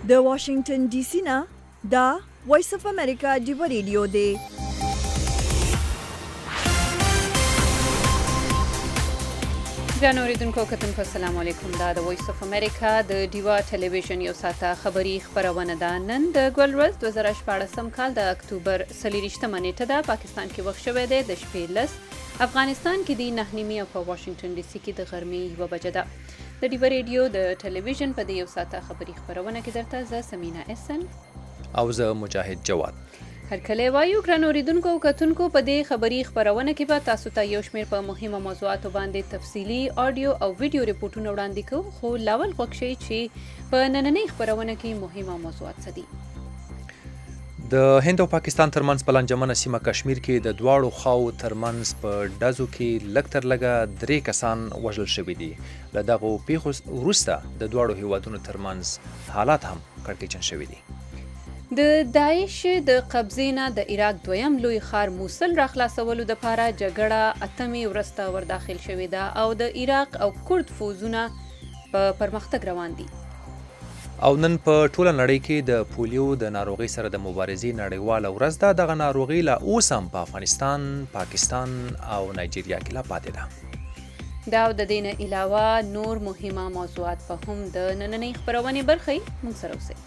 د واشنگټن ډي سي نه دا وایس اف امریکا ډیو ریډیو دی. ګرانو اوریدونکو کتونکو السلام علیکم. دا د وایس اف امریکا د ډیوا ټلویزیون یو ساعته خبری خبرونه ده. نن د ګل ورځ 2014 کال د اکتوبر 23 نیټه ده. پاکستان کې وخت شوی دی د شپې 10، افغانستان کې دی 9:30 او په واشنگټن ډي سي کې د غرمې 1 بجه ده. د ډیوا ریډیو د ټلویزیون په دې یو ساعته خبری خبرونه کې درته زه سمینا احسن او زه مجاهد جواد. هر کله وایو ګرانو اوریدونکو او کتونکو په دې خبری خبرونه کې به تاسو ته یو شمېر په مهمه موضوعاتو باندې تفصیلی آډیو او ویډیو ریپورتونه وړاندې کوو، خو لاول غوږ شئ چې په نننۍ خبرونه کې مهمه موضوعات څه دي. د هند او پاکستان ترمنځ په لانجمنه سیمه کشمیر کې د دواړو خواو ترمنځ په ډزو کې لږ تر لږه 3 کسان وژل شوي دي. له دغو پیښو وروسته د دواړو هیوادونو ترمنځ حالات هم کړکېچن شوي دي. د داعش د قبضې نه د عراق دویم لوی ښار موصل را خلاصولو دپاره جګړه 8مې ورځ ته ورداخل شوې ده او د عراق او کرد فوزونه په پرمختګ روان دي. او نن په ټوله نړۍ کې د پولیو د ناروغۍ سره د مبارزې نړیواله ورځ ده. دغه ناروغي لا اوس هم په افغانستان، پاکستان او نایجیریا کې لا پاتې ده. دا او د دې نه علاوه نور مهمه موضوعات به هم د نننۍ خپرونې برخه موږ سره اوسئ.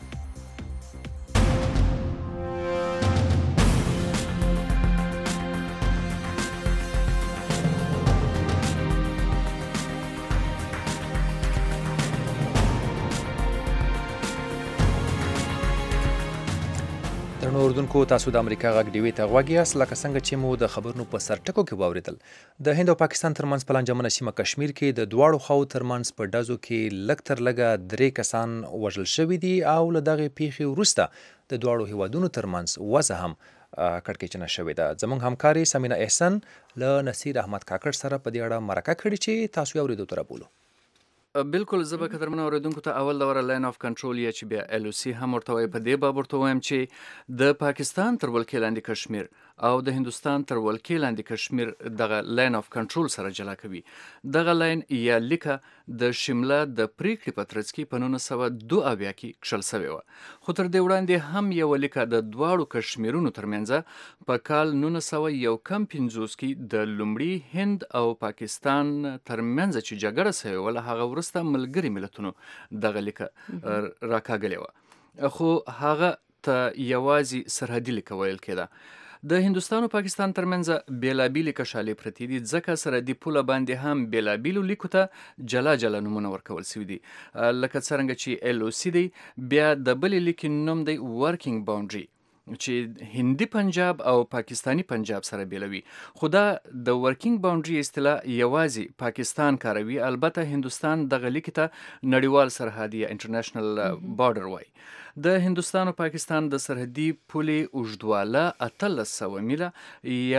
درنو اوریدونکو، تاسو د امریکا غږ ډیوې ته غوږ یاست. لکه څنګه چې مو د خبرونو په سر ټکو کې واورېدل، د هند او پاکستان ترمنځ په لانجمنه سیمه کشمیر کې د دواړو خواو ترمنځ په ډزو کې لږ تر لږه 3 کسان وژل شوي دي او له دغې پیښې وروسته د دواړو هیوادونو ترمنځ وضع هم کړکېچنه شوې ده. زموږ همکارې سمینا احسن له نصیر احمد کاکړ سره په دې اړه مرکه کړې چې تاسو یې اورېدو ته رابولو. بالکل، زه به قدرمنو اوریدونکو ته اول دوره لاین آف کنټرول یا چې بیا LOC هم ورته وایي، په دې باب ورته وایم چې د پاکستان تر ولکې لاندې کشمیر او د هندوستان تر ولکې لاندې کشمیر دغه لاین آف کنټرول سره جلا کوي. دغه لاین یا لیکه د شمله د پریکړې په ترڅ کې په 1972 کې کښل سوې وه، خو تر دې وړاندې هم یوه لیکه د دواړو کشمیرونو ترمنځ په کال 1950 کې د لومړي هند او پاکستان ترمنځ چې جګړه سوې وه له هغه وروسته ملګري ملتونو دغه لیکه راکاږلې وه، خو هغه ته یوازې سرحدي لیکه ویل کېده. د هندوستان او پاکستان ترمنځ بیلابیلې کشالې پرتې دي، ځکه سرحدي پوله باندې هم بیلابیلو لیکو ته جلا جلا نومونه ورکول سوي دي. لکه څرنګه چې LOC دی، بیا د بلې لیکې نوم دی ورکینګ باونډري چې هندي پنجاب او پاکستانی پنجاب سره بیلوي. خو دا د ورکینګ باونډري اصطلاح یوازې پاکستان کاروي، البته هندوستان دغه لیکې ته نړیوال سرحد یا انټرنیشنل بارډر وایي. د هندوستان او پاکستان د سرحدي پولې اوږدواله 1800 میله یا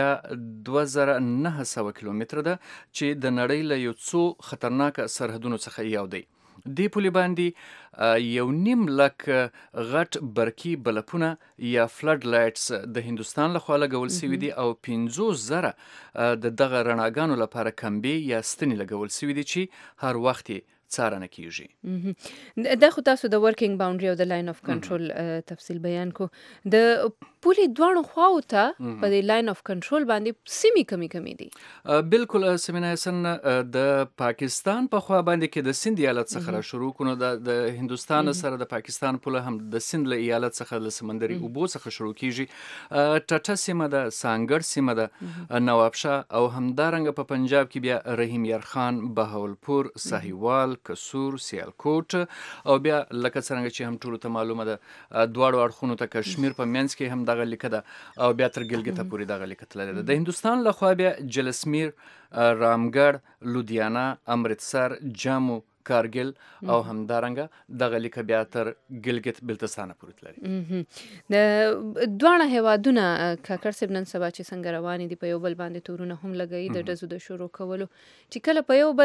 2900 کیلومتره ده، چې د نړۍ له یو څو خطرناکه سرحدونو څخه یو دی. دې پولې باندې 1.5 لک غټ برقي بلپونه یا فلډ لایټس د هندوستان لخوا لګول سوي دي او 50,000 د دغه رڼاګانو لپاره کمبې یا ستنې لګول سوي دي چې هر وخت یې څارنه کیږي. دا خو تاسو د ورکینګ باونډري او د لاین اف کنټرول تفصیل بیان کو. د پولې دواړو خواو ته په دې لاین اف کنټرول باندې سیمې کمی دي. بالکل سمینا حسن، د پاکستان په خوا باندې کې د سند ایالت څخه را شروع کونو د هندوستان سره د پاکستان پوله هم د سند له ایالت څخه له سمندري اوبو څخه شروع کیږي. ټاټا سیمه ده، سانګړ سیمه ده، نوابشاه او همدارنګه په پنجاب کې بیا رحیم یار خان، بهاولپور، ساهیوال، کسور، سیالکوټ او بیا لکه څرنګه چې هم ټولو ته معلومه ده دواړو اړخونو ته کشمیر په منځ کې هم دغه لیکه ده او بیا تر ګلګته پورې دغه لیکه تللې ده. د هندوستان لخوا بیا جلسمیر، رامګړ، لودیانا، امرتسر، جامو، کارګل او همدارنګه دغه لیکه بیا تر ګلګت بلتستانه پورې تللې. د دواړه هیوادونه کاکړ صاحب نن سبا چې څنګه روانې دي، په یو بل باندې تورونه هم لګوي د ډزو د شروع کولو، چې کله په یو بل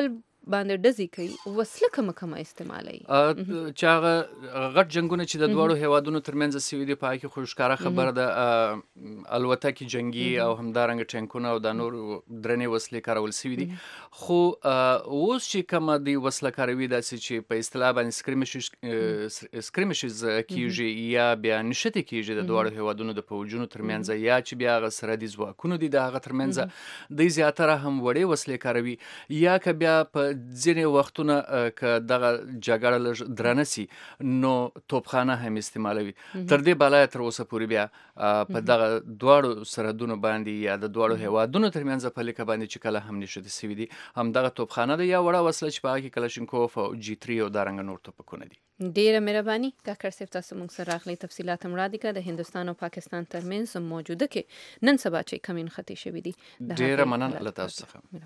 باندې ډزې کوي وسله کومه استعمالوي چې هغه غټ جنگونه چې د دواړو هیوادونو ترمنځ سوي دي په کې خو ښکاره خبره ده الوتکې جنگي او همدارنګه ټینکونه او د نور درنې وسلې کارول سوي دي خو اوس چې کومه دی وسله کاروي داسې چې په اصطلاح باندې سکریمشز کیږي یا بیا نشته کیږي د دواړو هیوادونو د پوجونو ترمنځ یا چې بیا هغه سرحدي ځواکونو دي د هغه ترمنځ د زیاتره هم وړې وسلې کاروي یا که بیا په ځینې وختونه که دغه جګړه لږ درنه سي نو توپخانه هم استعمالوي تر دې بالای تر اوسه پورې بیا په دغه دواړو سرحدونو باندې یا د دواړو هیوادونو ترمنځ په لیکه باندې چې کله هم نشته سوي دي هم دغه توپخانه ده یا وړه وسله چې په هغه کې کلاشینکوف او G3 او دارنګه نور توپکونه دي ډیره مهرباني کاکړ صاحب تاسو موږ سره راغلي تفصيلات هم وړاندې کړه د هندستان او پاکستان ترمنځ موجوده کې نن سبا چې کمین خطي شوی دي ډیره مننه له تاسو څخه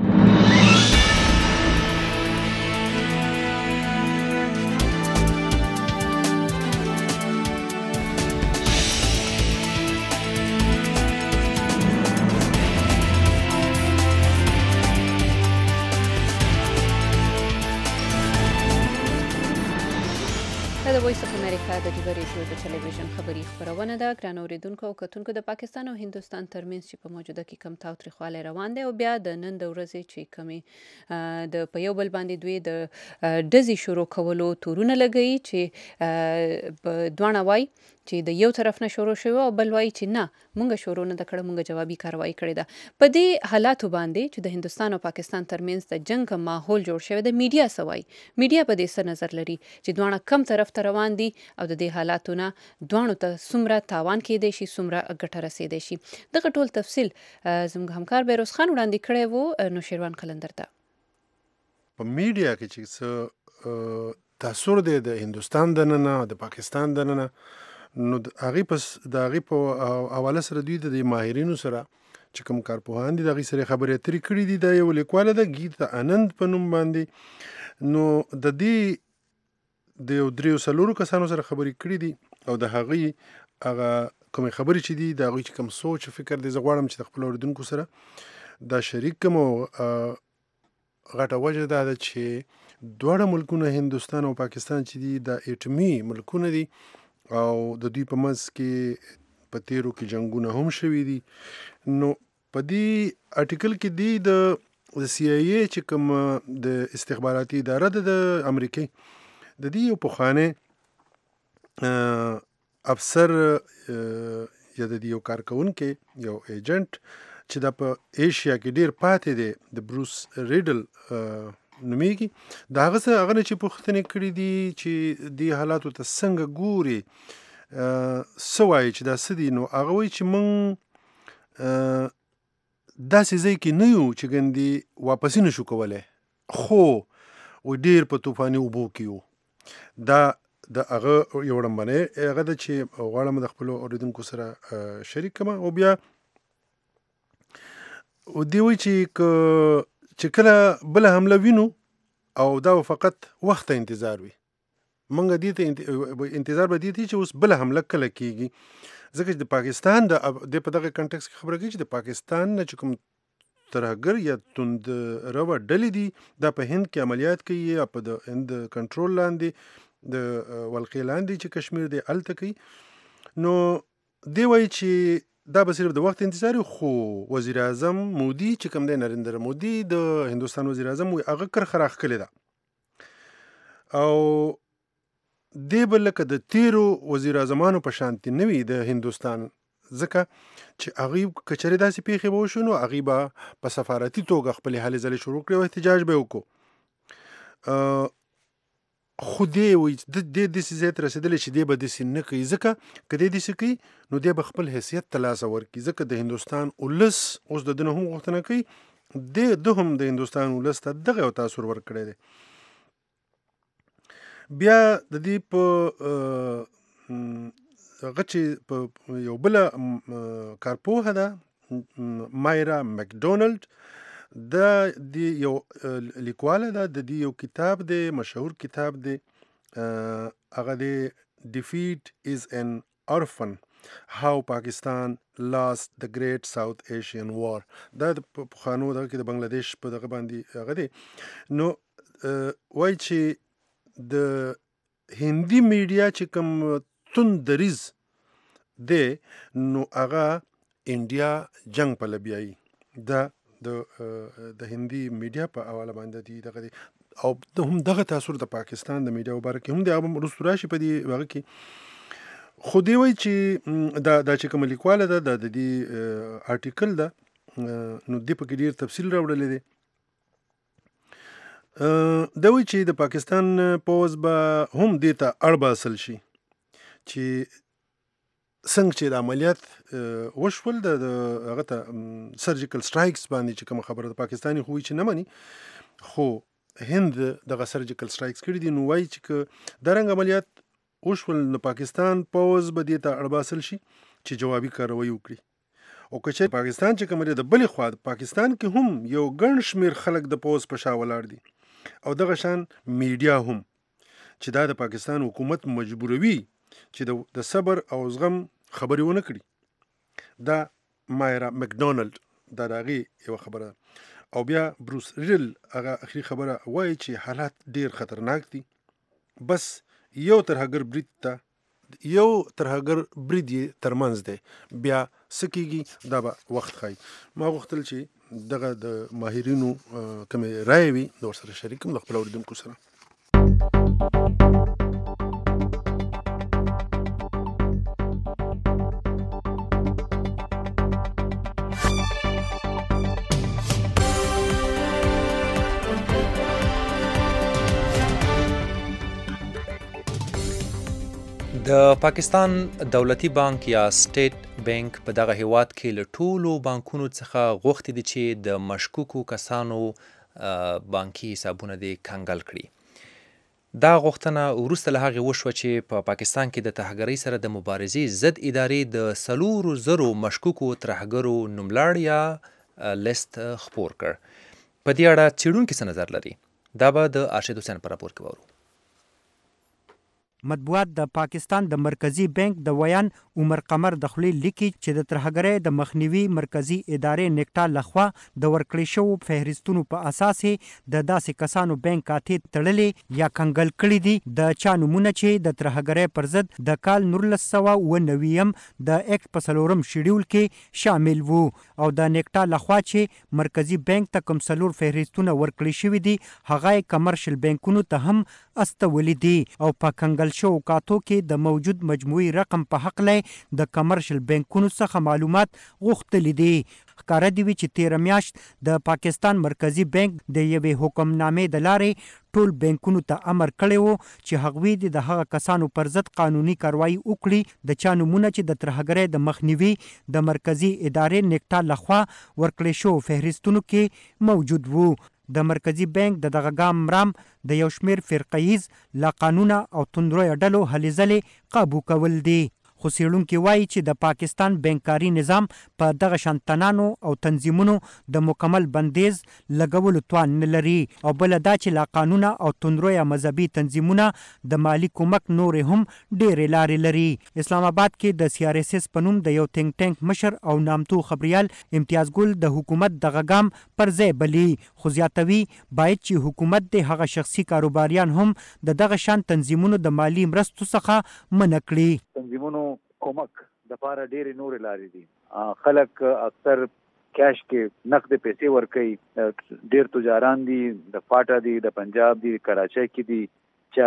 د وایس اف امریکا د ډیوا ریډیو د ټلویزیون خبري خبرونه ده ګران اوریدونکو او کتونکو د پاکستان او هندستان ترمنځ چې په موجوده کې کم تاوتریخوالی روان دی او بیا د نن د ورځې چې کمی د په یو بل باندې دوی د ډزې شروع کولو تورونه لګوي چې دواړه وایي چې د یو طرف نه شروع شوی او بل وایي چې نه مونږ شروع نه کړه مونږ جوابي کاروایی کړې ده په دې حالاتو باندې چې د هندستان او پاکستان ترمنځ د جنگ ماحول جوړ شوی د میډیا سوای میډیا په دې څه نظر لري چې دواړه کم طرف ته روان دي او د دې حالاتو نه دواړو ته څومره تاوان کېدی شي څومره ګټه رسېدی شي دغه ټول تفصیل زموږ همکار بیروز خان وړاندې کړی وو نو شیروان قلندر ته په میډیا کې چې تاثیر دی د هندستان د ننه د پاکستان د ننه نو د هغې په حواله سره دوی د ماهرینو سره چې کوم کارپوهان دي د هغې سره خبرې اترې کړي دي دا یو لیکواله ده گیتا آنند په نوم باندې نو د دې د یو دریو څلورو کسانو سره خبرې کړي دي او د هغې هغه کومې خبرې چې دي د هغوی چې کوم سوچ فکر دی زه غواړم چې د خپلو اورېدونکو سره دا شریک کړم او غټه وجه دا ده چې دواړه ملکونه هندوستان او پاکستان چې دي دا ایټمي ملکونه دي او د دوی په منځ کې په تیرو کې جنګونه هم شوي دي نو په دې ارټیکل کې دی د CIA چې کوم د استخباراتي اداره ده د امریکای د دې یو پخوانی افسر یا د دې یو کارکونکي یو ایجنټ چې دا په ایشیا کې ډیر پاتې دی د بروس ریډل نومیږي د هغه نه چې پوښتنې کړي دي چې دې حالاتو ته څنګه ګوري څه وایي چې دا څه دي نو هغه وایي چې موږ داسې ځای کې نه یو چې ګندې واپسې نه شو کولی خو ډیر په طوفاني اوبو کې یو دا د هغه یو وړاندې هغه ده چې غواړم د خپلو اورېدونکو سره شریک کړم او بیا دوی وایي چې کله بله حمله وینو او دا فقط وخت ته انتظار وي موږ دې ته انتظار به دې ته چې اوس بله حمله کله کېږي ځکه چې د پاکستان د په دغه کنټکس کې خبره کوي چې د پاکستان نه چې کوم ترهګر یا توند روه ډلې دي دا په هند کې عملیات کوي یا په د هند کنټرول لاندې د ولقې لاندې چې کشمیر دی هلته کوي نو دی وایي چې دا به صرف د وخت انتظار خو وزیر اعظم مودي چې کوم دی نریندر مودي د هندوستان وزیر اعظم هغه کرخه راښکلې ده او دی به لکه د تیرو وزیر اعظمانو په شانتي نه وي د هندوستان ځکه چې هغوی که چېرې داسې پیښې به وشو نو هغوی به په سفارتي توګه خپلې هلې ځلې شروع کړي او احتجاج به یې وکړو خو دی وایي داسې ځای ته رسېدلی چې دی به داسې نه کوي ځکه که دی داسې کوي نو دی به خپل حیثیت ته لاسه ورکړي ځکه د هندوستان ولس اوس د ده نه هم غوښتنه کوي ده هم د هندوستان ولس ته دغه یو تاثر ورکړی دی بیا د دې په هغه چې په یو بله کارپوهه ده مایرا مکډونالډ دا د یو لیکواله ده د دې یو کتاب دی مشهور کتاب دی هغه دی ډیفیټ از ان orphan How Pakistan lost the Great South Asian War. دا د پخوانو دغه کې د بنگلاديش په دغه باندې هغه دی. نو وایي چې د هندي میډیا چې کوم توندریز دی نو هغه انډیا جنگ په لبیایي دا د هندي میډیا په حواله باندې دی دغه دی او هم دغه تاثیر د پاکستان د میډیا مبارک هم د هغه رستو راشي په دې هغه کې خو دی وایي چې دا چې کوم لیکواله ده د دې آرټیکل ده نو دې په کې ډېر تفصیل راوړلی دی. دا وایي چې د پاکستان پوځ به هم دې ته اړ باسل شي چې څنګه چې د عملیات وشول د هغه ته سرجیکل سټرایکس باندې چې کوم خبره د پاکستاني خو چې نه مني خو هند دغه سرجیکل سټرایکس کړي دي. نو وایي چې دا رنګ عملیات وشول نو پاکستان پوځ به دې ته اړ باسل شي چې جوابي کاروي وکړي او که چې پاکستان چې کوم د بلې خوا پاکستان کې هم یو ګڼ شمېر خلک د پوځ په شا ولاړ دي او دغه شان میډیا هم چې دا د پاکستان حکومت مجبوروي چې د صبر او زغم خبرې ونه کړي. دا مایرا مکډونالډ دا د هغې یوه خبره او بیا بروس ریل هغه اخري خبره وایي چې حالات ډېر خطرناک دي بس یو ترهګر برید یې ترمنځ دی بیا څه کېږي دا به وخت ښایي. ما غوښتل چې دغه د ماهرینو کومې رایې وي د ورسره شریک کړم د خپلو اورېدونکو سره. د پاکستان دولتي بانک یا سټیټ بانک په دغه هیواد کې له ټولو بانکونو څخه غوښتي دي چې د مشکوکو کسانو بانکي حسابونه دې کنګل کړي. دا غوښتنه وروسته له هغې وشوه چې په پاکستان کې د ترهګرۍ سره د مبارزې ضد ادارې د 4,000 مشکوکو ترهګرو نوملړ یا لیست خپور کړ. په دې اړه څېړونکي څه نظر لري؟ دا به د ارشد حسین په راپور کې واورو. مطبوعات د پاکستان د مرکزی بانک د ویان عمر قمر د خولې لیکي چې د ترهګرۍ د مخنیوي مرکزی ادارې نیکټا لخوا د ورکړې شوو فهرستونو په اساس د داسې کسانو بانک کاتې تړلې یا کنګل کړي دي د چا نومونه چې د ترهګرۍ پر ضد د کال 1999 د اکټ په 4 شیډول کې شامل وو او د نیکټا لخوا چې مرکزی بانک ته کوم 4 فهرستونه ورکړي شوي دي هغه کمرشل بانکونو ته هم استولي دي او په کنګل شو کاتو کې د موجود مجموعي رقم په حق لې د کمرشل بانکونو څخه معلومات غوښتلي دي. ښکاره دی چې 13 میاشت د پاکستان مرکزی بانک د یوې حکمنامې د لارې ټول بانکونو ته امر کړی وو چې هغوی د هغه کسانو پر ضد قانوني کاروایی وکړي د چا نومونه چې د ترهګرۍ د مخنیوي د مرکزی ادارې نیکټا لخوا ورکړی شو فهرستونو کې موجود وو. د مرکزی بانک د دغه ګام مرام د یو شمیر فرقیز لا قانونه او توندروي ډلو هلې ځلې قابو کول دي. خو څېړونکي وایي چې د پاکستان بانکاري نظام په دغه شانتنانو او تنظیمونو د مکمل بندیز لګولو توان نه لري او بله دا چې لا قانونه او توندرویه مذهبي تنظیمونه د مالی کومک نورې هم ډېرې لارې لري. اسلام آباد کې د CRSS په نوم د یو تینک ټانک مشر او نامتو خبریال امتیاز ګل د حکومت دغه ګام پر ځای بلي خو زیاتوي باید چې حکومت د هغه شخصي کاروباریان هم د دغه شان تنظیمونو د مالی مرستو څخه منع کړي. تنظیمونو کومک د پاره ډېرې نورې لارې دي. خلک اکثر کیش کې نقد پیسې ورکوي. ډېر تجاران دي د پاټا دي د پنجاب دي کراچۍ کې دي چې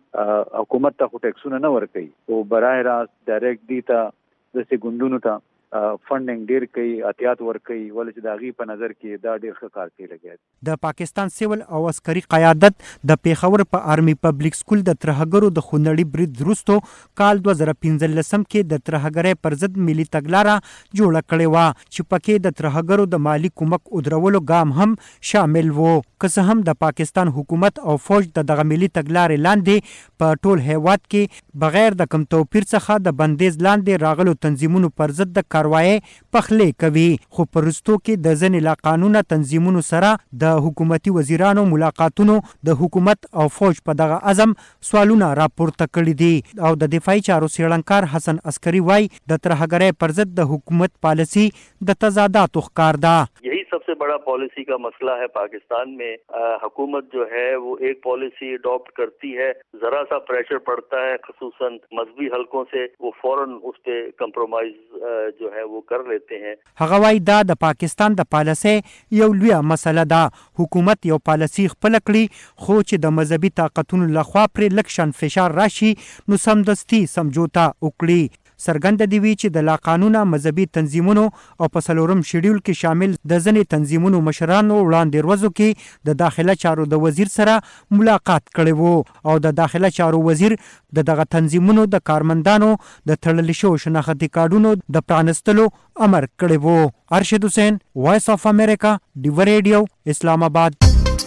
هغې حکومت ته خو ټیکسونه نه ورکوي او برای راست ډایرکټ دي ته داسې ګوندونو ته فنډینګ ډیر کوي احتیاط ورکوي ولې چې د هغې په نظر کې دا ډیر ښه کار کوي لګیا دي. د پاکستان سیول او عسکري قیادت د پیښور په آرمي پبلک سکول د ترهګرو د خونړي برید وروستو کال 2015 کې د ترهګرۍ پر ضد ملي تګلاره جوړه کړې وه چې پکې د ترهګرو د مالي کومک ودرولو ګام هم شامل و. که څه هم د پاکستان حکومت او فوج د دغه ملي تګلارې لاندې په ټول هیواد کې بغیر د کم توپیر څخه د بندیز لاندې راغلو تنظیمونو پر ضد د کاروایی پخلی کوي. خو په وروستو کې د ځینې لاقانونه تنظیمونو سره د حکومتي وزیرانو ملاقاتونو د حکومت او فوج په دغه عزم سوالونه راپورته کړي دي. او د دفاعي چارو څېړنکار حسن عسکري وایي د ترهګرۍ پر ضد د حکومت پالیسي د تضاداتو ښکار ده. यही सबसे बड़ा पॉलिसी का मसला है पाकिस्तान में. हुकूमत जो है वो एक पॉलिसी अडॉप्ट करती है, जरा सा प्रेशर पड़ता है खसूसन मजहबी हलकों से, वो फौरन उस पे कंप्रोमाइज जो है वो कर लेते हैं. هغه وایي دا د پاکستان د پالیسۍ یو لویه مسله ده. حکومت یو پالیسي خپله کړي خو چې د مذهبي طاقتونو لخوا پرې لږ شان فشار راشي نو سمدستي سمجوته وکړي. څرګنده دي وي چې د لاقانونه مذهبي تنظیمونو او په څلورم شیډیول کې شامل د ځینې تنظیمونو مشرانو وړاندې ورځو کې د داخله چارو د وزیر سره ملاقات کړی وو او د داخله چارو وزیر د دغه تنظیمونو د کارمندانو د تړل شویو شناختي کارډونو د پرانستلو امر کړی وو. ارشد حسین، وایس اف امریکا، ډیو ریډیو، اسلام آباد.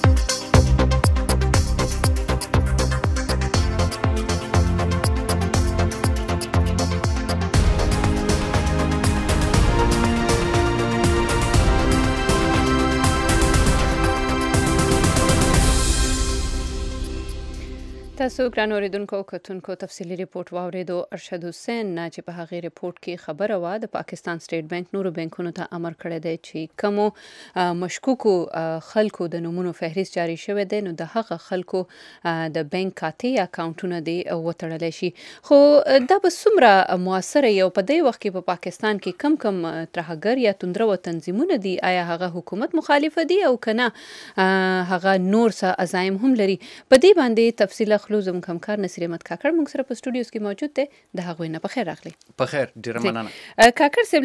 تاسو ګران اوریدونکو کتونکو تفصیلی ریپورت واوریدو. ارشد حسین نه چې په هغه ریپورت کې خبره وا د پاکستان سټیټ بانک نورو بانکونو ته امر کړی دی چې کومو مشکوکو خلکو د نومونو فهرست جاری شوی دی نو د هغه خلکو د بانک کاته یا اکاونټونه دی وتړل شي. خو دا به څومره موثره یو په دې وخت کې په پاکستان کې کم ترهګر یا توندرو تنظیمونه دي؟ آیا هغه حکومت مخالف دي او کنه هغه نور څه عزایم هم لري؟ په دې باندې تفصیل زموږ همکار نصیر احمد کاکړ موږ سره په سټوډیوز کې موجود دی. د هغوی نه په خیر راغلی. په خیر، ډیره مننه. کاکړ صاحب،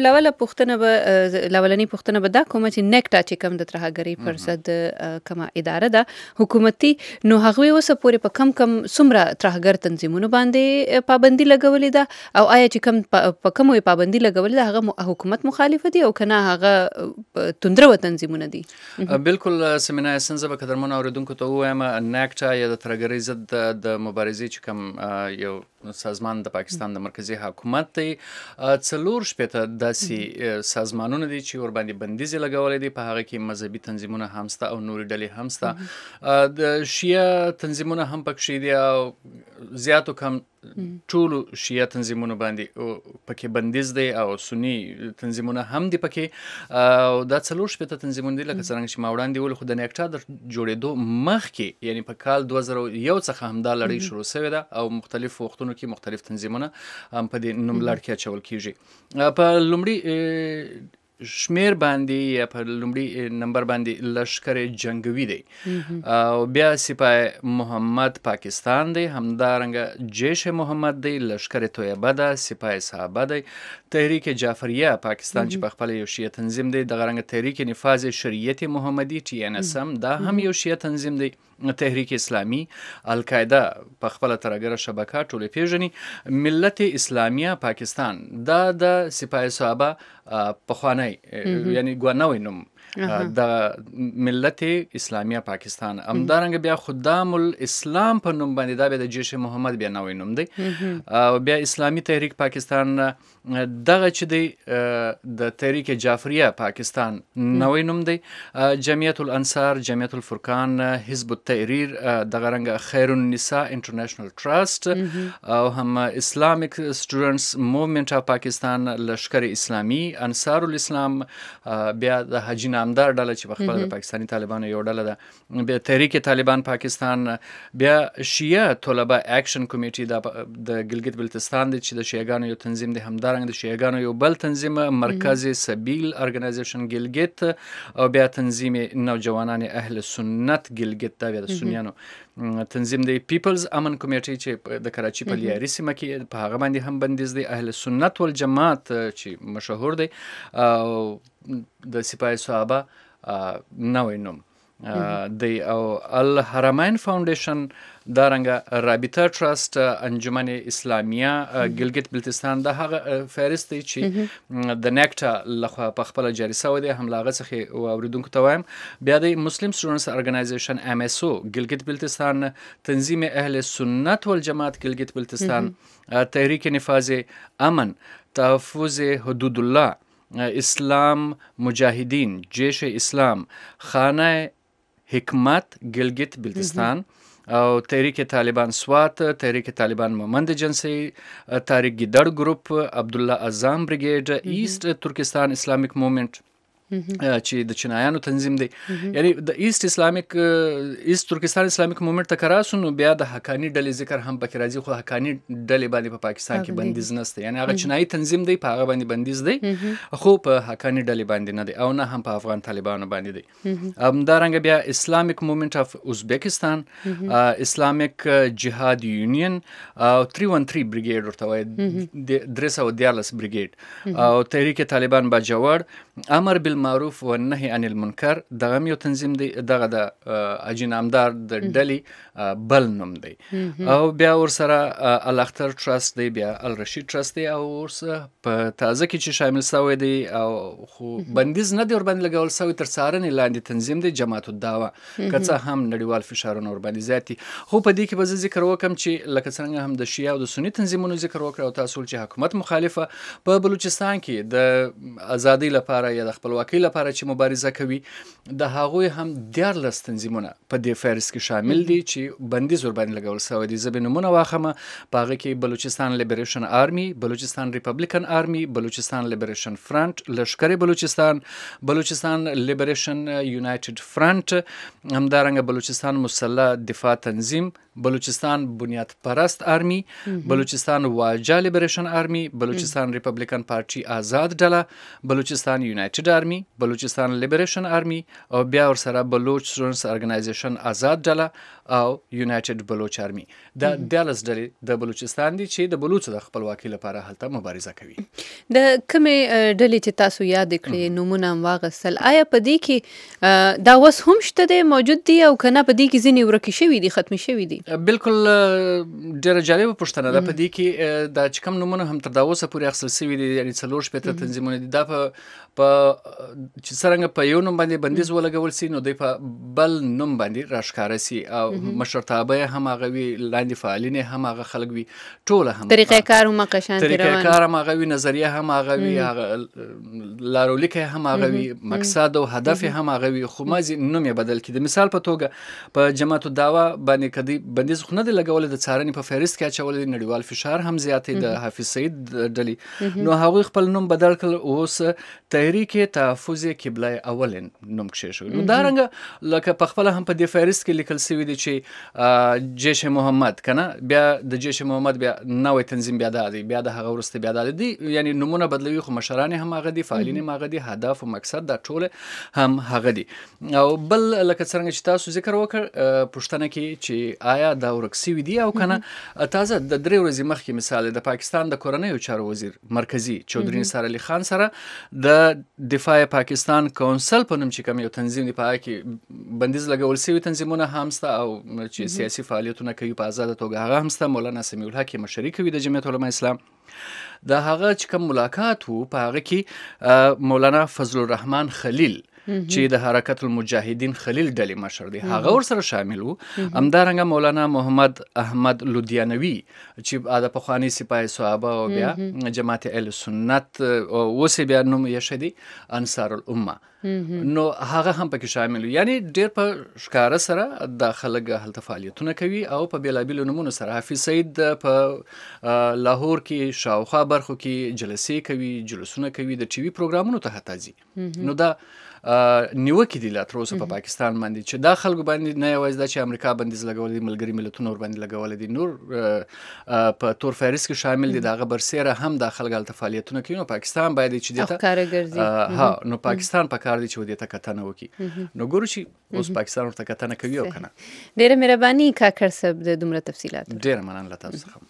لولنی پوښتنه به دا کومه چې نیکټا چې کوم د ترهګرۍ پر ضد کومه اداره ده حکومتي، نو هغوی اوسه پورې په کم څومره ترهګر تنظیمونو باندې پابندي لګولې ده او آیا چې کوم په کومو پابندي لګولې ده هغه حکومت مخالفه دي او کنه هغه توندرو تنظیمونه دي؟ بالکل سمینا سنزه به قدرمن اوریدونکو ته وایم نیکټا یا د ترهګرۍ ضد د مبارزې چې کوم یو سازمان د پاکستان د مرکزی حکومت دی، 4 شپېته داسې سازمانونه دي چې ورباندې بندیزې لګولې دي. په هغه کې مذهبي تنظیمونه هم شته او نورې ډلې هم شته. د شیعه تنظیمونه هم پکې دي او زیاتو کم ټولو شیعه تنظیمونو باندې پکې بندیز دی او سنی تنظیمونه هم دي پکې. او دا 4 شپېته تنظیمونه دي لکه څنګه چې ما وړاندې ویل. خو د نیکټا د جوړېدو مخکې یعنی په کال 2001 څخه هم دا لړۍ شروع شوې ده او مختلف وختونو کې مختلف تنظیمونه هم په دې نوم لړ کې اچول کیږي. په لومړي شمیر باندې یا په لومړي نمبر باندې لشکر جنگوي دی او بیا سپاه محمد پاکستان دی، همدارنګه جیش محمد دی، لشکر طیبه ده، سپاه صحابه دی، تحریک جعفریه پاکستان چې په خپل یو شیعه تنظیم دی، دغه رنګ تحریک نفاذ شریعت محمدي TNSM دا هم یو شیعه تنظیم دی، تحریک اسلامی، القاعده په خپل ترهګره شبکه ټولې پیژني، ملت اسلامیه پاکستان دا د سپاه صحابه پخوانی یعنی ګوانوي نوم د ملت اسلامیه پاکستان. همدارنګه بیا خدام الاسلام په نوم باندې دا د جیش محمد بیا نوی نوم دی. او بیا اسلامی تحریک پاکستان دغه چې دی د تحریک جعفریه پاکستان نوی نوم دی. جمعیت الانصار، جمعیت الفرقان، حزب التحریر، دغه رنګ خیر النساء انټرنیشنل ټرست او هم اسلامیک سټوډنټس موومنت اف پاکستان، لشکر اسلامی، انصار الاسلام، بیا د حاجی نامدار ډله چې په خپل د پاکستاني طالبانو یو ډله ده، بیا تحریک طالبان پاکستان، بیا شیعه طلبه اکشن کمیټي د ګلګت بلتستان دی چې د شیعهګانو یو تنظیم دی، همدارنګه د شیعهګانو یو بل تنظیم مرکز سبیل ارګنایزیشن ګلګت، او بیا تنظیم نوجوانان اهل سنت ګلګت دا بیا د سنیانو تنظیم دی، پیپلز امن کمیټي چې د کراچي په لیاري سیمه کې په هغه باندې هم بندیز دی، اهل سنت والجماعت چې مشهور دی، او د سپاه صحابه نوی نوم. دی او الحرمین فاونډیشن دارنګه رابطه ټرست انجمن اسلامیه ګلګت بلتستان د هغه فهرست دی چې د نیکټا لخوا په خپل جاری شوی دی هم لاغه څخه اوریدونکو ته وایم بیا د مسلم سټوډنټس ارګنایزیشن MSO ګلګت بلتستان تنظیم اهل سنت والجماعت ګلګت بلتستان تحریک نفاذ امن تحفظ حدود الله اسلام مجاهدین جیش اسلام خانه حکمت ګلګت بلتستان او تحریک طالبان سوات تحریک طالبان مومند جنسی تحریک ګیدړ ګروپ عبدالله اعظم بریګیډ ایست ترکستان اسلامیک موومنت چې د چینایانو تنظیم دی یعنی د ایست ترکستان اسلامیک موومنت ته کراسو نو بیا د حقانی ډلې ذکر هم پکې راځي خو حقانی ډلې باندې په پاکستان کې بندیز نشته یعنی هغه چینایي تنظیم دی په هغه باندې بندیز دی خو په حقانی ډلې باندې نه دی او نه هم په افغان طالبانو باندې دی همدارنګه بیا اسلامیک موومنت اف ازبکستان اسلامیک جهاد یونین او 313 بریګیډ ورته وایي 314 بریګیډ او تحریک طالبان باجوړ امر بالمعروف و نهی عن المنکر دغه یو تنظیم دی دغه د اجنامدار د ډلې بل نوم دی او بیا ورسره الاختر ټرست دی بیا الرشید ټرست دی او ورسره په تازه کې چې شامل شوی دی او خو بندیز نه دی ور باندې لګول شوی تر څارنې لاندې تنظیم دی جماعت الدعوه کڅه هم نړیوال فشارونه ور باندې زیاتی خو په دې کې به ذکر وکم چې لکه څنګه هم د شیعه او د سنی تنظیمونو ذکر وکړ او تاسو چې حکومت مخالفه په بلوچستان کې د ازادي لپاره یا د خپلواکۍ لپاره چې مبارزه کوي د هغوی هم 14 تنظیمونه په دې فهرست کې شامل دي چې بندیز ور باندې لګول شوی دي زه به نومونه واخلم په هغه کې بلوچستان لیبریشن آرمی بلوچستان ریپبلیکن آرمی بلوچستان لیبریشن فرنٹ لشکر بلوچستان لیبریشن یونایټډ فرنٹ همدارنګه بلوچستان مسلح دفاع تنظیم بلوچستان بنیاد پرست آرمی بلوچستان واجا لیبریشن آرمی بلوچستان ریپبلیکن پارټي آزاد ډله بلوچستان یونایټډ آرمی بلوچستان لیبریشن آرمی او بیا ورسره بلوچ سټوډنټس ارګنایزیشن آزاد ډله او یونایټډ بلوچ آرمی دا 14 ډلې د بلوچستان دي چې د بلوچ د خپلواکۍ لپاره هلته مبارزه کوي د کومې ډلې چې تاسو یاد کړې نمونه واغسل آیا په دې کې دا وس هم شته دی موجود دی او کنه په دې کې ځینې ورکې شوي دي ختمي شوي دي بالکل ډیره جالبه پوښتنه ده په دې کې دا چې کوم نمونه هم تر دا اوسه پورې اخیستل شوي دي یعنی 4 شپېته تنظیمونه دي دا په چې څرنګه په یو نوم باندې بندیز ولګول سي نو دوی په بل نوم باندې راښکاره سي او مشرتابه هم هغه وي لاندې فعالین هم هغه خلک وي ټول هم طریقې کار هم قشان طریقې کار هم هغه وي نظریه هم هغه وي لارولیک هم هغه وي مقصد او هدف هم هغه وي خو مازی نوم یې بدل کړي مثال په توګه په جماعت الدعوه باندې کدي بندیز خو نه دی لګول د څارنې په فهرست کې اچول دي نړیوال فشار هم زیاتې د حافظ سعید ډلې نو هغوی خپل نوم بدل کړ اوس تحریک تحفظ قبله اول نوم کښې شو نو دارنګه لکه په خپل هم په دې فهرست کې لیکل شوی دی چې جیش محمد کنه بیا د جیش محمد بیا نوې تنظیم بیا دی بیا د هغه وروسته بیا دی یعنی نمونه بدلوي خو مشران هم هغه دي فعالین هم هغه دي هدف او مقصد دا ټول هم هغه دي او بل لکه څنګه چې تاسو ذکر وکړ پښتنه کې چې آیا دا ورکسي وي دی او کنه تازه د 3 ورځې مخکې مثال د پاکستان د کورنیو چارو وزیر مرکزی چودري نثار علي خان سره د دفاع پاکستان کونسل په نوم چې کوم یو تنظیم دی په هغه کې بندیز لګول شوی تنظیمونه هم سته او چې سیاسي فعالیتونه کوي په آزاد توګه هغه هم سته مولانا سمیع الحق مشري کوي د جمعیت علماء اسلام د هغه چې کوم ملاقات وو په هغه کې مولانا فضل الرحمن خلیل چې د حرکت المجاهدین خلیل ډلې مشر دی هغه ورسره شامل وو همدارنګه مولانا محمد احمد لودیانوي چې د پخوانی سپاه صحابه او بیا جماعت اهل سنت اوس بیا نوم یې شدي انصار الامه نو هغه هم پکې شامل یعنی ډېر په ښکاره سره د خلک هلته فعالیتونه کوي او په بیلابیلو نومونو سره حافظ سعید په لاهور کې شاوخوا برخو کې جلسې کوي جلوسونه کوي د ټي وي پروګرامونو ته حتی ځي نو دا نیوکې دي لا تر اوسه په پاکستان باندې چې دا خلکو باندې نه یوازې دا چې امریکا بندیز لګول دي ملګري ملتونه ور باندې لګول دي نور په تور فهرست کې شامل دي دغه برسېره هم د خلک هلته فعالیتونه کوي نو پاکستان باید چې دته ها نو پاکستان په کار دي چې ودې ته کتنه وکړي نو ګورو چې اوس پاکستان ورته کتنه کوي او کنه ډېره مهرباني کاکړ صاحب د دومره تفصیلات ډېره مننه له تاسو څخه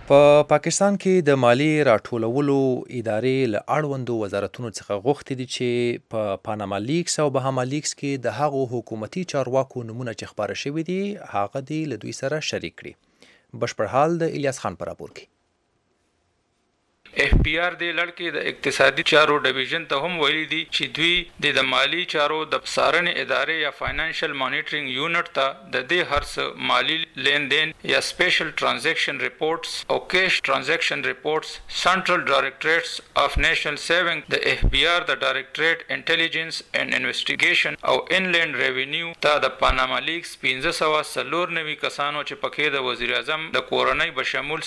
په پاکستان کې د مالی راټولولو ادارې له اړوندو وزارتونو څخه غوښتي دي چې په پاناما لیکس او بهاما لیکس کې د هغو حکومتي چارواکو نومونه چې خپاره شوي دي هغه دې له دوی سره شریک کړي. بشپړ حال د الیاس خان په راپور کې. اف پی آر د لړکې د اقتصادي چارو ډیویژن ته هم ویلي دي چې دوی د مالی چارو د څارنې ادارې یا فاینانشل مانیټرینګ یونټ ته د دې هرڅ مالی لیندین یا سپیشل ترانزیکشن ریپورټس او کیش ترانزیکشن ریپورټس سنټرل ډایریکټریټس اف نیشنل سیوینګ د اف پی آر د ډایریکټریټ انټيليجنس اینڈ انویسټیګیشن او انلینډ ریوینیو ته د پاناما لیکس 1594 کسانو چې پکې د وزیر اعظم د کورنۍ بشمول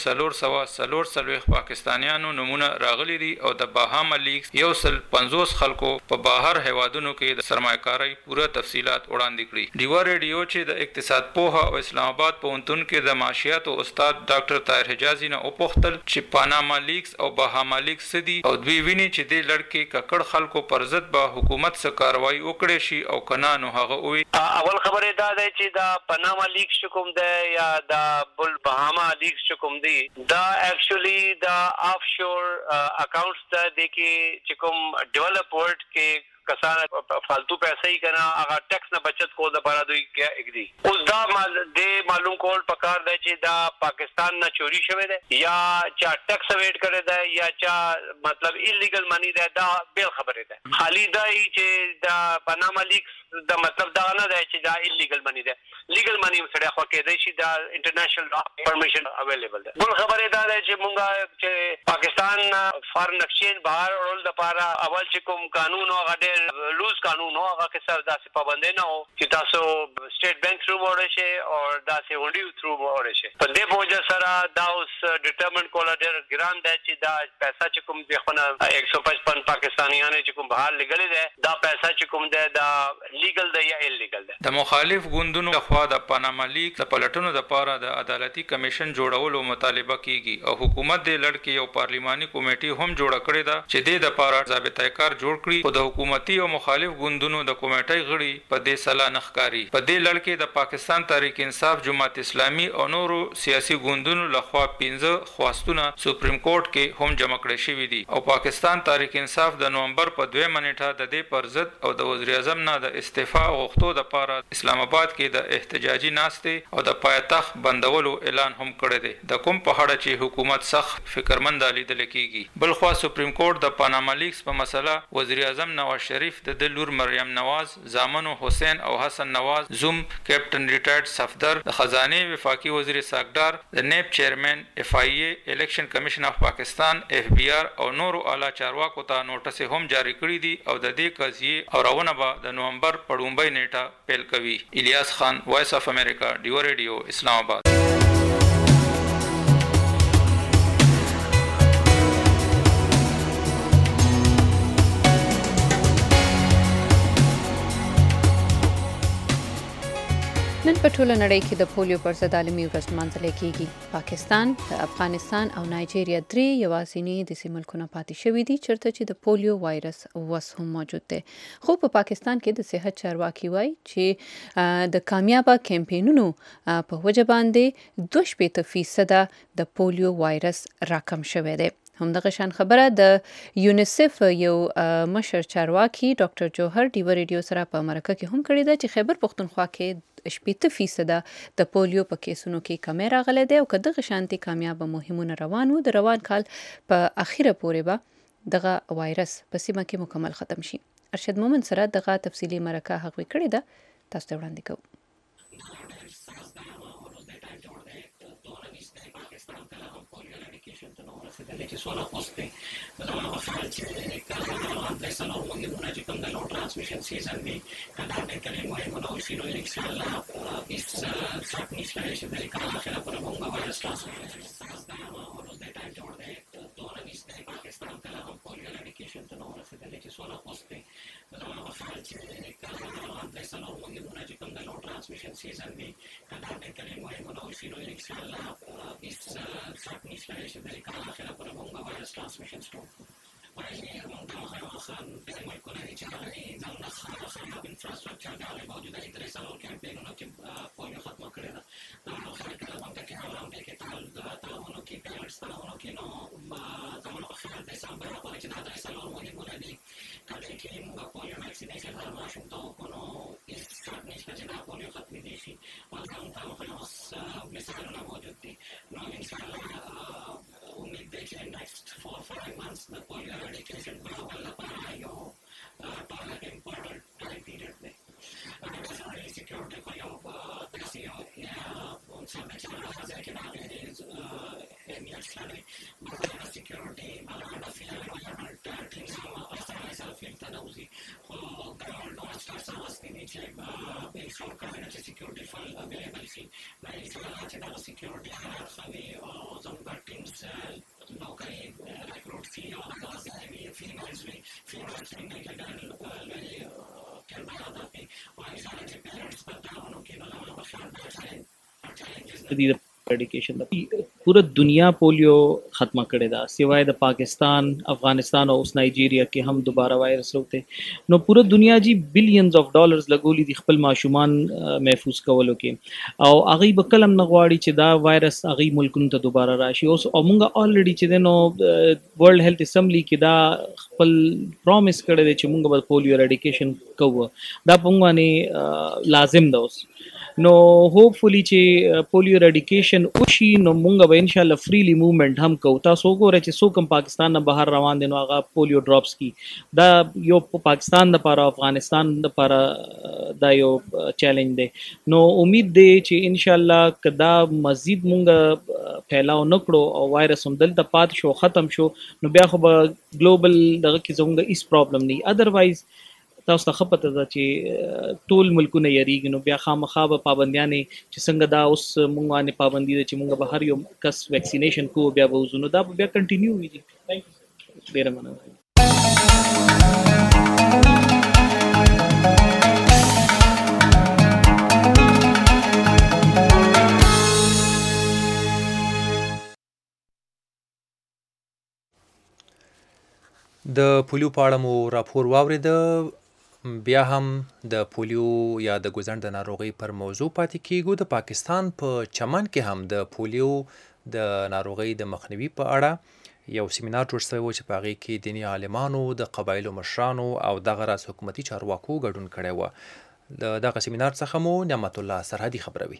440 پاکستانیانو نمونه راغلي دي او د بهاما لیکس 150 خلکو په بهر هیوادونو کې د سرمایه‌کارۍ پوره تفصيلات وړاندې کړي. ډیوا ریډیو چې د اقتصاد پوها او اسلام آباد پوهنتون کې د معاشیات او استاد ډاکټر طاهر حجازي نه وپوښتل چې پاناما لیکس او بهاما لیکس دي او دوی ویني چې د لړکې ککړ خلکو پر ضد به حکومت څخه کاروایی وکړي شي او کنا نو هغه وي. اول خبره دا ده چې دا پاناما لیکس کوم ده یا دا بل بهاما لیکس کوم دي دا اکچولی دا آفشور اکاؤنٹس ته د کې چې کوم ډیولپ ورلد کې کسان فالتو پیسې ہی کنا هغه ټیکس نه بچت کول د لپاره دوی کې اګری. اوس دا د معلوم کول پکار دی چې دا پاکستان نه چوری شوی دی یا چا ټیکس ویټ کړی دی یا چا مطلب ایلیګل منی دی دا بیل خبره ده. خالی دا چې دا پاناما لیکس دا مطلب دا نه دی چې دا ایلیګل منی دی. لیګل منی سره خو کې دی چې دا انټرنیشنل پرمیشن اویلیبل ده. بل خبره دا ده چې مونږه چې پاکستان فارن ایکسچینج بهر اورل د لپاره اول چې کوم قانون او غډه لوز قانون هغه کې سره داسې پابندۍ نه و چې تاسو سټیټ بانک ثرو وړئ شي او داسې هونډي ثرو وړئ شي. په دې وجه سره دا اوس ډیټرمن کول ډېر ګران دی چې دا پیسې چې کوم د خپل 155 پاکستانیانو چې کوم بهر لګلې ده دا پیسې چې کوم ده دا لیګل ده یا ایلیګل ده. د مخالف ګوندونو لخوا د پاناما لیک د پلټنو لپاره د عدالتي کمیشن جوړولو مطالبه کیږي او حکومت د لړکې یو پارلیماني کمیټه هم جوړه کړې ده چې د لپاره ضابطه کار جوړ کړي او د حکومتي او مخالف ګوندونو د کمیټې غړي په دې سلا نخکاری. په دې لړکې د پاکستان تحریک انصاف جماعت اسلامي او نورو سیاسي ګوندونو لخوا 15 خواستونه سپریم کورټ کې هم جمع کړي شوې دي او پاکستان تحریک انصاف د نومبر په 2 نیټه د دې پر ضد او د وزیر اعظم نه د استعفا غوښتو لپاره اسلام آباد کې د احتجاجي ناستې او د پایتخت بندولو اعلان هم کړی دی. د کوم په اړه چې حکومت سخت فکرمند لیدل کیږي. بل خو سپریم کورټ د پاناما لیکس په مسله وزیر اعظم نواز شریف د لور مریم نواز زامنو حسین او حسن نواز زوم کیپټن ریټایرډ صفدر د خزانه وفاقي وزیر ساګدار د نیب چیرمن اف آی ای الیکشن کمیشن اف پاکستان اف بی آر او نورو اعلی چارواکو ته نوټس هم جاری کړی دي او د دې قضیه او راونه به د نومبر په 2 نیټه پیل کوي. الیاس خان وایس اف امریکا ډیو ریډیو اسلام آباد. نن په ټوله نړۍ کې د پولیو پر ضد عالمي ورځ لمانځل کیږي. پاکستان، افغانستان او نایجیریا درې یوازینی د ملکونه پاتې شوي دي چیرته چې د پولیو وایرس وس هم موجود دی. خو په پاکستان کې د صحت چارواکي وایي چې د کامیابه کمپینونو په وجه باندې 2% د پولیو وایرس راکم شوی دی. همدغه شان خبره د یونیسف یو مشر چارواکي ډاکټر جوهر ډیو ریډیو سره په مرکه کې هم کړی ده چې خیبر پختونخوا کې 80% د پولیو په کیسونو کې کمی راغلی دی او که دغه شانتي کامیابه مهمونه روان وو د روان کال په اخیره پورې به دغه وایرس په سیمه کې مکمل ختم شي. ارشد مومن سره دغه تفصیلی مرکه هغوی کړې ده تاسو ته وړاندې کوو. چې سوله خوسته دا وخت چې کله د سلام مهمونه چې کوم د لو ترانسمیشن سیزن می کله د کلمې مهمه او شنو ان شاء الله اس څخه نشي چې د کله اخر پر موږ وایرس ترانسمیشن دا نو د ټایم جوړ دی دوه نشته پاکستان ته هم پولیو اډیکیشن ته نو رسیدل چې سوله خوسته دا وخت چې کله د سلام مهمونه چې کوم د لو ترانسمیشن سیزن می کله د کلمې مهمه او شنو ان شاء الله اس څخه نشي چې د کله اخر پر موږ وایرس ترانسمیشن وایي موږ خان په ملکونه دي چې هغه د خراب انفراستراکچر د هغې باوجود د درې څلور کمپینونو کې پولیو ختمه کړې ده. د خلک د منطقې حالام کې تعاونو کې پیمنټس تعاونو کې نو زمونږ په خیال دی سم برابر چې دا درې څلور مهمونه دي. کله کې موږ پولیو ویکسینیشن هر ماشومتوب وکړو نو هېڅ شک نشته چې دا پولیو ختمېدی شي. او اوس مثالونه موجود دي. نو انشاءالله امید دی چې نیکسټ 4-5 months د پولیو اریډیکیشن برابر لپاره یو ډېر امپورټنټ ټایم پیریډ دی. ډیفنټلی سیکیورټي خو یو داسې یو څه چې هغه ځای کې راغلی اهمیت لري. بهرنه سیکیورټي بهرنه فیلډ ټیمز هم افسران سره فیلډ ته نوځي. خو ګراوند ډونسټر سره وسپې دي چې انشور کوي چې سیکیورټي فل اویلیبل شي. نو انشاءالله چې دغه سیکیورټي حالات ښه وي او زموږ ټیمز locally recruit شي او هغه ځای وي فیمیلز وي فیمیلز وي لري کاربار ادا کوي. وایي چې پیرنټس په تعاون کې نو هغه په خیال باندې د اریډیکیشن د پوره دنیا پولیو ختمه کړې ده سوای د پاکستان افغانستان او اوس نایجیریا کې هم دوباره وایرس راوته. نو پوره دنیا جی بلینز اف ډالرز لګولي دي خپل ماشومان محفوظ کولو کې او هغه به کلم نغواړي چې دا وایرس هغه ملکونو ته دوباره راشي. اوس موږ الریډي چې نو ورلد هیلث اسمبلی کې دا خپل پرومس کړی دی چې موږ به پولیو اریډیکیشن کوو. دا په موږ باندې لازم ده اوس. نو هوپفلی چې پولیو اریډیکیشن وشي نو مونږ به ان شاء الله فریلی موومنت هم کوو. تاسو وګورئ چې څوک هم پاکستان نه بهر روان دي نو هغه پولیو ډراپس کی. دا یو پاکستان لپاره افغانستان لپاره دا یو چیلنج دی. نو امید دی چې ان شاء الله کدا مزید مونږ پھیلاو نکړو او وایرس هم دلته پات شو ختم شو نو بیا خو به ګلوبل دغه کې زموږ هیڅ پرابلم نه. ادروایز تاسو ته خپته ده چې ټول ملکونه یریږي نو بیا خامخا به پابندیانې چې څنګه دا اوس موږ باندې پابندي ده چې موږ به هر یو کس ویکسینیشن کوو بیا به وځو نو دا به بیا کنټینیو وي. ډېره مننه. د پولیو په اړه مو راپور واورېده. بیا هم د پولیو یا د ګوزڼ د ناروغۍ پر موضوع پاتې کیږو. د پاکستان په چمن کې هم د پولیو د ناروغۍ د مخنیوي په اړه یو سیمینار جوړ شوی و چې په هغې کې دیني عالمانو د قبایلو مشرانو او دغه راز حکومتي چارواکو ګډون کړی و. د دغه سیمینار څخه مو نعمت الله سرحدي خبروي.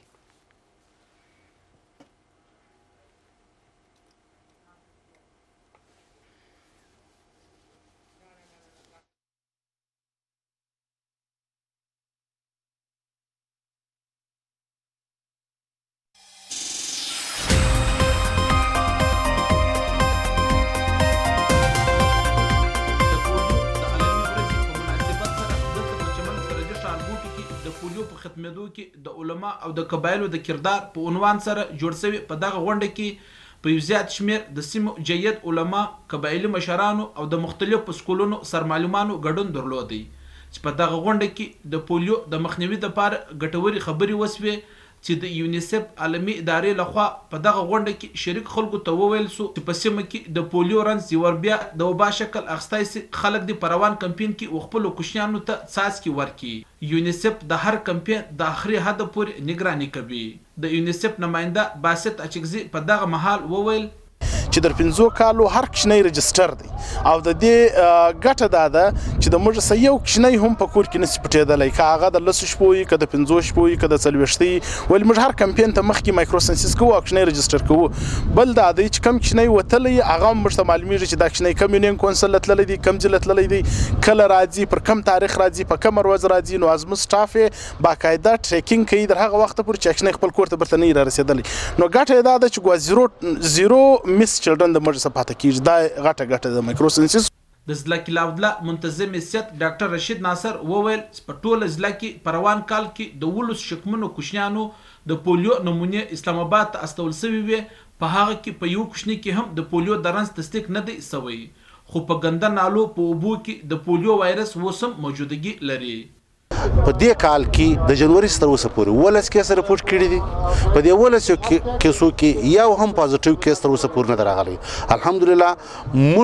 د علما او د قبایلو د کردار په عنوان سره جوړ شوی. په دغه غونډه کې په یو زیات شمیر د سیمو جید علما، قبایلي مشرانو او د مختلفو سکولونو سرمعلمانو ګډون درلودی چې په دغه غونډه کې د پولیو د مخنیوي لپاره ګټورې خبرې وسوې چې د یونیسف عالمي ادارې لخوا په دغه غونډه کې شریک خلکو ته وویل سو چې په سیمه کې د پولیو رنځ یو بیا د وبا شکل اخیستی سي. خلک د پروان کمپین کې خپل کوشنیانو ته څاڅکي ورکي. یونیسف د هر کمپین د اخري حد پورې نگراني کوي. د یونیسف نماینده باسط اچکزي په دغه محل وویل چې در 5 کالو هر کشنۍ رجستر دی او د دې ګټه دا ده چې د موږ سه یو کشنۍ هم په کور کې نسی پټېدلی که هغه د 10 شپو وي که د 5 شپو وي که د 40 ولې موږ هر کمپین ته مخکې مایکروسنسس کوو او کشنۍ رجستر کوو. بل دا دی چې کم کشنۍ وتلی هغه هم موږ ته معلومیږي چې دا کشنۍ کم یونین کونسل تللی دی کم ځله تللی دی کله راځي پر کم تاریخ راځي په کومه ورځ راځي. نو زموږ سټاف یې باقاعده ټریکینګ کوي تر هغه وخته پورې چې کشنۍ خپل کور ته برته نه وي رارسېدلی. نو ګټه یې دا ده چې زیرو مس چلډرن د مرج څخه پاتې کیږي. دا غټه د مایکروسنسس. د ځمکې لاودله منتظم سیاست ډاکټر رشید ناصر وویل په ټوله ځمکې په روان کال کې د 12 شکمنو کوچنیانو د پولیو نمونې اسلام آباد ته استول شوي وي. په هغه کې په یو کوچني کې هم د پولیو د رنځ تصدیق نه دی شوی خو په ګنده نالو په اوبو کې د پولیو وایرس اوس هم موجودګي لري. په دې کال کې د جنوري تر اوسه پورې 12 کیس رپورټ کړي دي. په دې 12 کیسو کې یو هم پازیټیو کیس تر اوسه پورې نه راغلی. الحمدلله موږ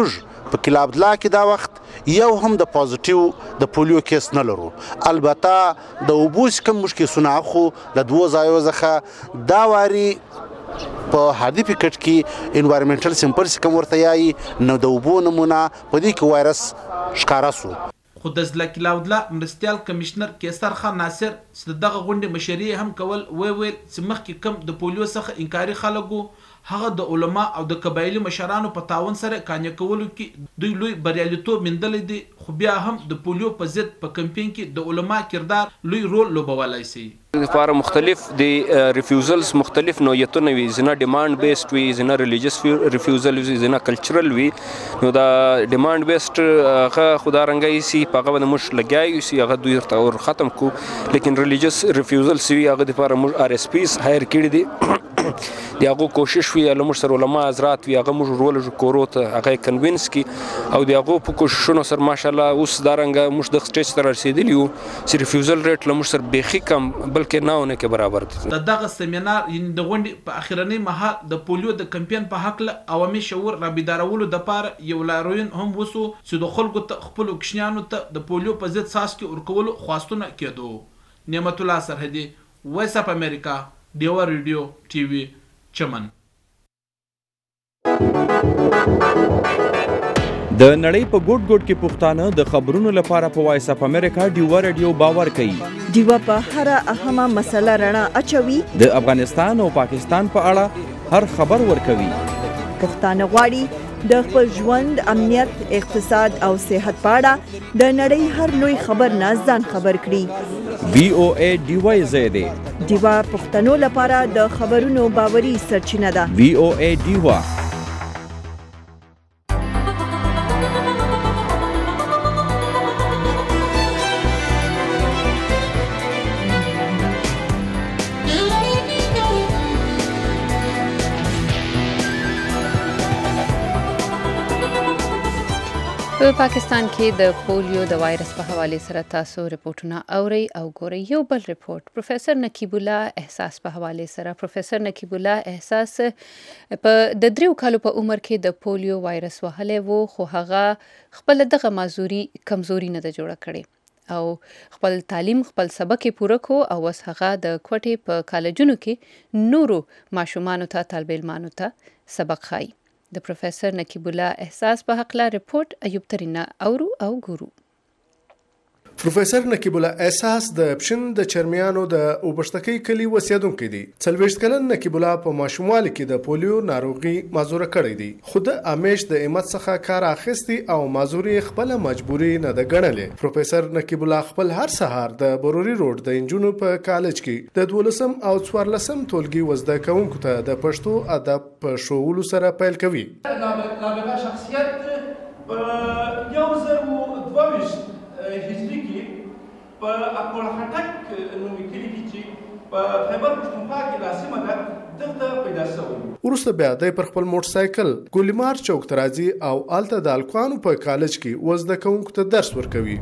په کلا عبدالله کې دا وخت یو هم د پازیټیو د پولیو کیس نه لرو. البته د اوبو چې کوم موږ کیسونه اخلو د 2 ځایو څخه دا واري په هادي پکټ کې انوایرمنټل سیمپل چې کوم ورته یایي نو د اوبو نمونه په دې کې وایرس ښکاره سو. خو د ضلع کلا عبدالله مرستیال کمشنر کیسر خان ناصر چې دغه غونډې مشري هم کول ویل چې مخکې کم د پولیو څخه انکاري خلک هغه د علما او د قبایلي مشرانو په تعاون سره قانع کولو کې دوی لوی بریالیتوب موندلی دی، خو بیا هم د پولیو په ضد په کمپین کې د علما کردار لوی رول لوبولی سي. لپاره مختلف د ریفیوزلز مختلف نوعیتونه وي، ځینه ډیمانډ بیسډ وي، ځینه ریلیجیس ریفیوزل وي، ځینه کلچرل وي. نو دا ډیمانډ بیسډ هغه خو دا رنګه سي په هغه باندې موږ لګیایو سي هغه دوی ورته ختم کو، لیکن ریلیجیس ریفیوزل سي هغه لپاره موږ آر اس پیز هایر کړي دي. د هغه کوشش وی له موږ سره علما حضرات وی هغه موږ ورول کورو ته هغه کنوینس کی او د هغه په کوششونو سره ماشاءالله اوس دا رنګه موږ د سټیج تر رسیدلی یو چې ریفیوزل ریټ له موږ سره بیخي کم بلکې نه کې برابر دي. دغه سیمینار د غونډې په اخیرنۍ مهال د پولیو د کمپین په حق له عوامي شعور را بیدارولو د پاره یو لاروین هم وسو چې د خلکو ته خپل کشنیانو ته د پولیو په ضد ساسکي ورکولو خواستونه کېدو. نعمت الله سرحدي، وایس اف امریکا، ډیوا ریډیو ټي وي، چمن. د نړۍ په ګوټ ګوټ کې پښتانه د خبرونو لپاره په وایس اف امریکا ډیوا ریډیو باور کوي. ډیوا په هر اهمه مسله رڼا اچوي. د افغانستان او پاکستان په اړه هر خبر ورکوي. پښتانه غواړي د خپل ژوند، امنیت، اقتصاد او صحت په اړه د نړۍ هر لوی خبر نه ځان خبر کړي. وی او ای ډیوا زیاده ډیوا پښتنو لپاره د خبرونو باوري سرچینه ده. وی او ای ډیوا. په پاکستان کې د پولیو د وایرس په حواله سره تاسو رپورټونه اورئ او ګورئ. یو بل رپورټ پروفیسور نقیب الله احساس په حواله سره. پروفیسور نقیب الله احساس په د 3 کالو په عمر کې د پولیو وایرس وهلی وو، خو هغه خپل دغه معذوري کمزوري نه ده جوړه کړې او خپل تعلیم خپل سبق پوره کو او اوس هغه د کوټې په کالجونو کې نورو ماشومانو ته طالب علمانو ته سبق ښایي. د پروفیسور نقیب الله احساس په حق لا رپورټ ایوب ترینا اورو او ګورو. پروفیسور نقیب الله احساس د پښین د چرمیانو د اوبشتکی کلی وسیدونکو دی. 40 کلن نقیب الله په ماشوموالي کې د پولیو ناروغي معذوره کړی دی. خود امیش د امت څخه کار اخیستی او معذوري خپل مجبوری نه ده ګڼلې. پروفیسور نقیب الله خپل هر سهار د بروری روډ د انجونو په کالج کې د 12 او 14 ټولګي وزده کوونکو ته د پښتو ادب په شوولو سره پیل کوي. نابغه شخصیت په 2022 هجری کې په اکول هټک نومي کلی کې چې په خیبر پښتونخوا کې د سیمه ده دلته پیدا شوی. وروسته بیا د پر خپل موټر سایکل ګولیمار چوک ته راځي او الته د الکوانو په کالج کې وزده کوونکو ته درس ورکوي.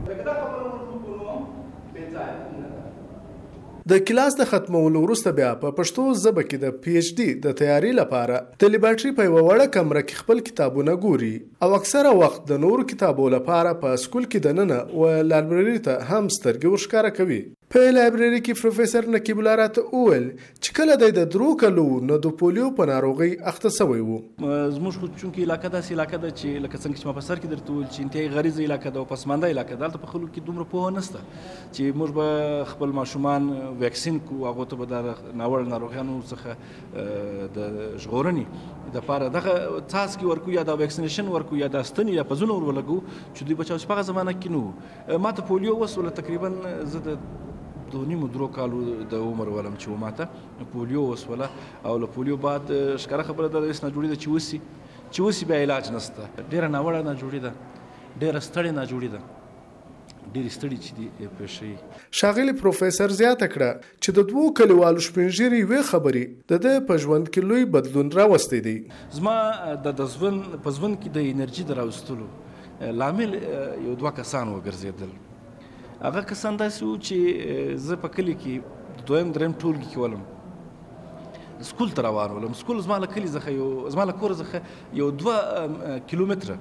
د کلاس د ختمولو وروسته بیا په پښتو ژبه کې د پی ایچ ډي د تیاری لپاره د لیبارټري په یوه وړه کمره کې خپل کتابونه ګوري او اکثره وخت د نورو کتابو لپاره په سکول کې دننه و لایبرري ته هم سترګې ورښکاره کوي. په لایبرري کې پروفیسور نقیب الله راته وویل چې کله د 3 کالو نه د پولیو په ناروغۍ اخته شوی وو. زموږ خو چونکې علاقه داسې علاقه ده چې لکه څنګه چې ما په سر کې درته وویل چې انتهایی غریزه علاقه ده او پسمانده علاقه ده. هلته په خلکو کې دومره پوهه نشته چې موږ به خپل ماشومان ویکسین کو، هغو ته به د ناوړه ناروغیانو څخه د ژغورنې دپاره دغه څاڅکي ورکو یا د ویکسینیشن ورکو یا د ستنې یا پزونه ور ولګو چې دوی بچاو چې په هغه زمانه کې نه وو. ما ته پولیو وسوله تقریبا زه د 2.5 کالو د عمر ولم چې ماته پولیو وسوله او له پولیو بعد ښکاره خبره ده داسې ناجوړي ده چې وسي بیا علاج نشته. ډېره ناوړه ناجوړي ده، ډېره ستړې ناجوړي ده، ډېرې ستړي چې دي پېښوي. ښاغلي پروفیسور زیاته کړه چې د 2 کلیوالو شپینږیري یوې خبرې د ده په ژوند کې لوی بدلون راوستی دی. زما د ژوند په ژوند کې د انرژي د راوستلو لامل یو 2 کسان وګرځېدل. هغه کسان داسې وو چې زه په کلي کې 2-3 ټولګي کې ولم، سکول ته روان ولم. سکول زما له کلي څخه زما له کوره څخه یو 2 کیلومتره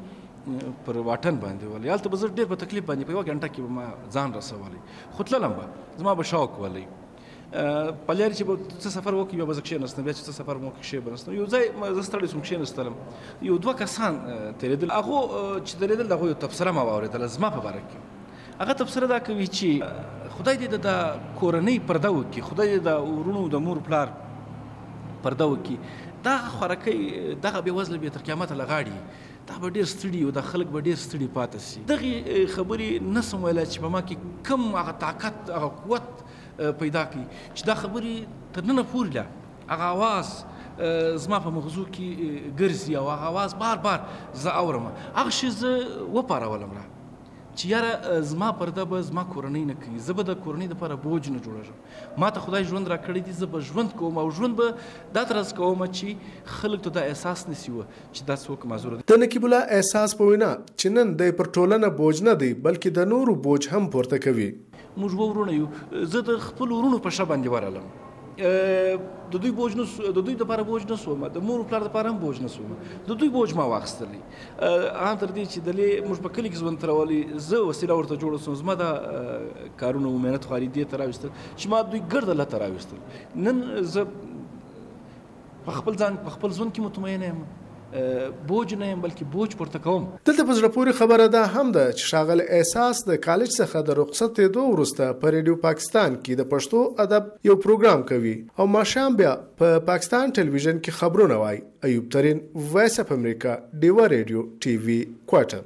پر واټن باندې ولې هلته به زه ډېر په تکلیف باندې په یوه ګنټه کې به ما ځان رسولی خو تللم به زما به شوق ولی په لارې چې به څه سفر وکړي بیا به زه کښېنستم بیا چې څه سفر مو وکړي کښېنستم یو ځای زه ستړی سوم کښېنستلم یو 2 کسان تېرېدل هغو چې تېرېدل د هغوی یو تبصره ما واورېدله زما په باره کې هغه تبصره دا کوي چې خدای دې د کورنۍ پرده وکړي خدای دې د ورونو د مور پلار پرده وکړي دغه خوارکۍ دغه بېوزله بیا تر قیامته له غاړي دا به ډېر ستړي او دا خلک به ډېر ستړي پاتې سي دغې خبرې نه سم ویلی چې په ما کې کم هغه طاقت هغه قوت پیدا کړي چې دا خبرې تر ننه پورې له هغه اواز زما په مغزو کې ګرځي او هغه اواز بار بار زه اورم هغه شی زه وپارولم را چې یاره زما پرده به زما کورنۍ نه کوي زه به د کورنۍ دپاره بوج نه جوړېږم ما ته خدای ژوند راکړی دی زه به ژوند کوم او ژوند به دا طرز کوم چې خلک ته دا احساس نسی و چې دا څوک معذوره د نقیب الله احساس په وینا چې نن د پر ټولنه بوج نه دی بلکې د نورو بوج هم پورته کوي موږ ورونه یو زه د خپل ورونو په شا باندې ورالم د دوی بوج نه د دوی دپاره بوج نه سوم د مور پلار دپاره هم بوج نه سوم د دوی بوج ما واخیستلی ان تر دې چې دلې موږ په کلي کې ژوند ترولي زه وسیله ورته جوړه سوم زما د کارونو محنت خواري دې ته راویستل چې ما دوی ګرده لته راویستل نن زه په خپل ځان په خپل ژوند کې مطمئنه یم بوج نه یم بلکې بوج پورته کوم دلته په زړه پورې خبره ده هم ده چې ښاغلی احساس د کالج څخه د رخصتېدو وروسته په ریډیو پاکستان کې د پښتو ادب یو پروګرام کوي او ماښام بیا په پاکستان ټلویزیون کې خبرونه وایي ایوب ترین وایس اف امریکا ډیوا ریډیو ټي وي کوارټر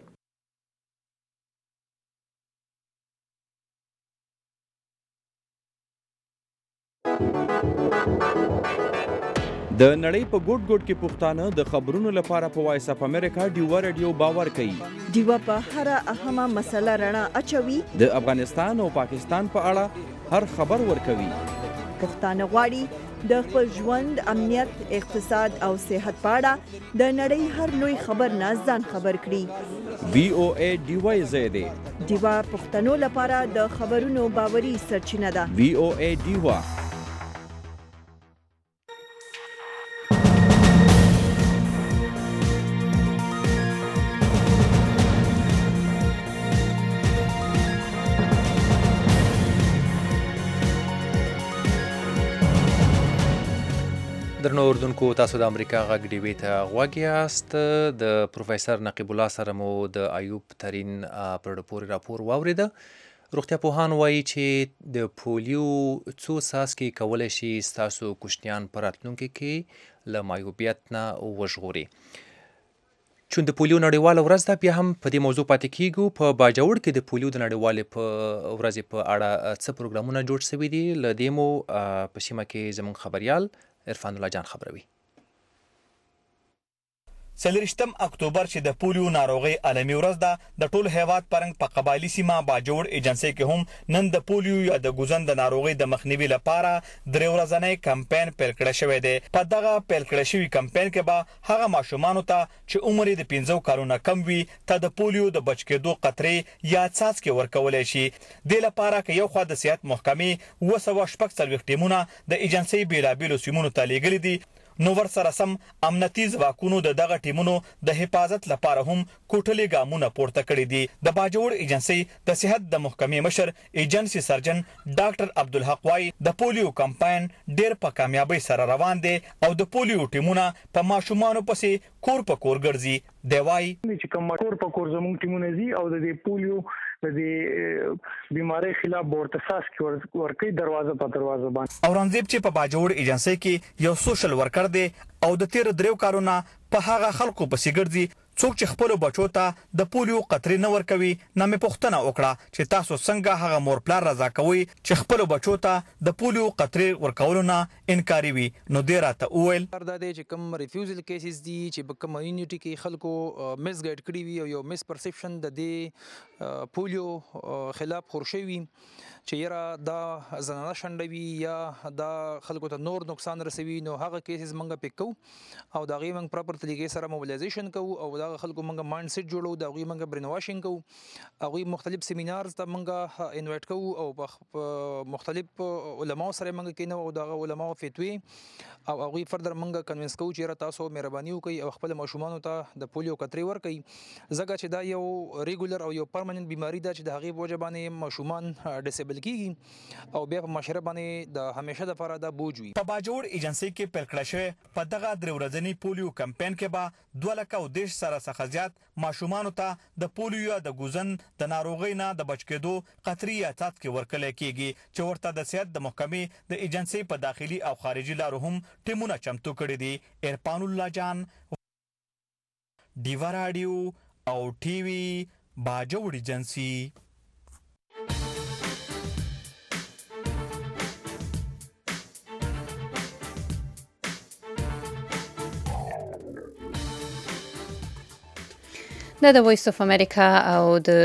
د نړۍ په ګوټ ګوټ کې پښتانه د خبرونو لپاره په وایس اف امریکا ډیوا ریډیو باور کوي ډیوا په هر اهمه مسله رڼا اچوي د افغانستان او پاکستان په اړه هر خبر ورکوي پښتانه غواړي د خپل ژوند امنیت اقتصاد او صحت په اړه د نړۍ هر لوی خبر نه ځان خبر کړي VOA ډیوا زیاده ډیوا پښتنو لپاره د خبرونو باوري سرچینه ده VOA ډیوا درنو اردوونکو تاسو د امریکا غږ ډیوي ته غوږ یاست د پروفیسر نقیب الله سره مو د ایوب ترین پر پورې راپور واورېده روغتیا پوهان وایي چې د پولیو څو څاڅکي کولی شي ستاسو کوچنیان په راتلونکي کې له معیوبیت نه وژغوري چون د پولیو نړیواله ورځ ده بیا هم په دې موضوع پاتې کیږو په باجوړ کې د پولیو د نړیوالې په ورځې په اړه څه پروګرامونه جوړ شوي دي له دې مو په سیمه کې زموږ خبریال عرفان الله جان خبروي 30 اکتوبر چې د پولیو ناروغي عالمي ورځ ده د ټول هیواد پرنګ په قبایلی سیمه باجوړ ایجنسی کې هم نن د پولیو یا د ګوزند ناروغي د مخنیوي لپاره درې ورځنی کمپاین پیل کړی شوی دی په دغه پیل کړی شوی کمپاین کې به هغه ماشومان ته چې عمر د 15 کالونو کم وي ته د پولیو د بچ کېدو قطرې یا څاڅکي ورکولای شي د لپاره کې یو خوا د صحت محکمې 246 ټیمونه د ایجنسی بیلابیلو سیمونو ته لیږلي دي نو ور سره سم امنیتي ځواکونو د دغه ټیمونو د حفاظت لپاره هم کوټلې ګامونه پورته کړي دي د باجوړ ایجنسی د صحت د محکمې مشر ایجنسی سرجن ډاکټر عبدالحق وايي د پولیو کمپاین ډېر په کامیابی سره روان دي او د پولیو ټیمونه په ماشومانو پسې کور په کور ګرځي دی وايي چې کوم کور په کور زموږ ټیمونه دي او د پولیو د بیماری خلاف ورتساس کې ورکی دروازه په دروازه باندې اورنګزیب چې په باجوړ ایجنسی کې یو سوشل ورکر دی او د تیر دریو کارونه په هغه خلکو پسې ګرځي څوک چې خپل بچو ته د پولیو قطرې نه ورکوي نامې پوښتنه وکړه چې تاسو څنګه هغه مور پلار رضا کوي چې خپل بچو ته د پولیو قطرې ورکولو نه انکاري وي نو ډیر راته وویل دا دی چې کوم ریفیوزل کیسز دي چې په کمیونټي کې خلکو مس ګایډ کړی وي او یو مس پرسپشن د دې پولیو خلاف خورشوي چې یره دا زنانه شنډوي یا دا خلکو ته نور نقصان رسوي نو هغه کیسز منګه پک کو او دا غي منګ پراپر طریقې سره موبلایزیشن کو او دا خلکو منګه مایند سیټ جوړو دا غي منګه برین واشینګ کو او غي مختلف سیمینارز ته منګه انوایټ کو او مختلف علماء سره منګه کینو او دا علماء فتوی او غي فردر منګه کنوینس کو چې تاسو مهرباني وکړئ او خپل ماشومان ته د پولیو کتري ورکړئ ځکه چې دا یو ریګولر او یو پرمننت بیماری ده چې د هغې په وجه باندې ماشومان ډسیبل کیږي او بیا په معاشره باندې د همیشه دپاره دا بوج وي. په باجوړ ایجنسۍ کې پیل کړه شوې په دغه درې ورځني پولیو کمپاین کې به 2,10,000 سره څخه زیات ماشومانو ته د پولیو یا د ګوزن د ناروغۍ نه د بچ کېدو قطري یا څاڅکي ورکړل کیږي چې ورته د صحت د محکمې د ایجنسۍ په داخلي او خارجي لارو هم ټیمونه چمتو کړي دي. ارفان الله جان، ډیوا راډیو او ټي وي، باجوړ ایجنسۍ. دا د وایس اف امریکا او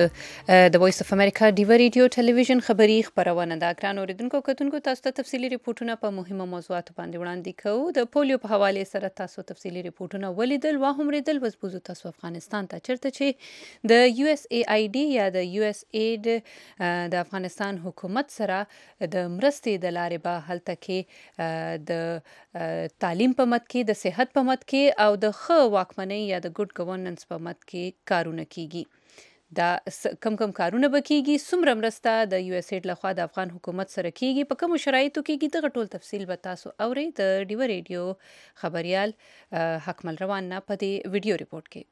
د وایس اف امریکا ډیوا ریډیو ټلویزیون خبری خبرونه دا ګران اوریدونکو کتونکو تاسو ته تفصیلی ریپورتونه په مهمه موضوعاتو باندې وړاندې کوو. د پولیو په حواله سره تاسو تفصیلی ریپورتونه ولیدل واهم ریدل وسبوزو تاسو افغانستان ته چرته چې د یو اس ای آی ډی یا د یو اس اید د افغانستان حکومت سره د مرستې د لارې به هلته کې د تعلیم په مت کې د صحت په مت کې او د ښه واکمنۍ یا د ګډ ګورننس په مت کې کارونه کیږي. دا کم کارونه به کیږي، څومره مرسته د یو اس ایډ لخوا د افغان حکومت سره کیږي، په کومو شرایطو کیږي، دغه ټول تفصیل به تاسو اورئ د ډیوا ریډیو خبريال حکمل روان نه په دې ویډیو ریپورت کې.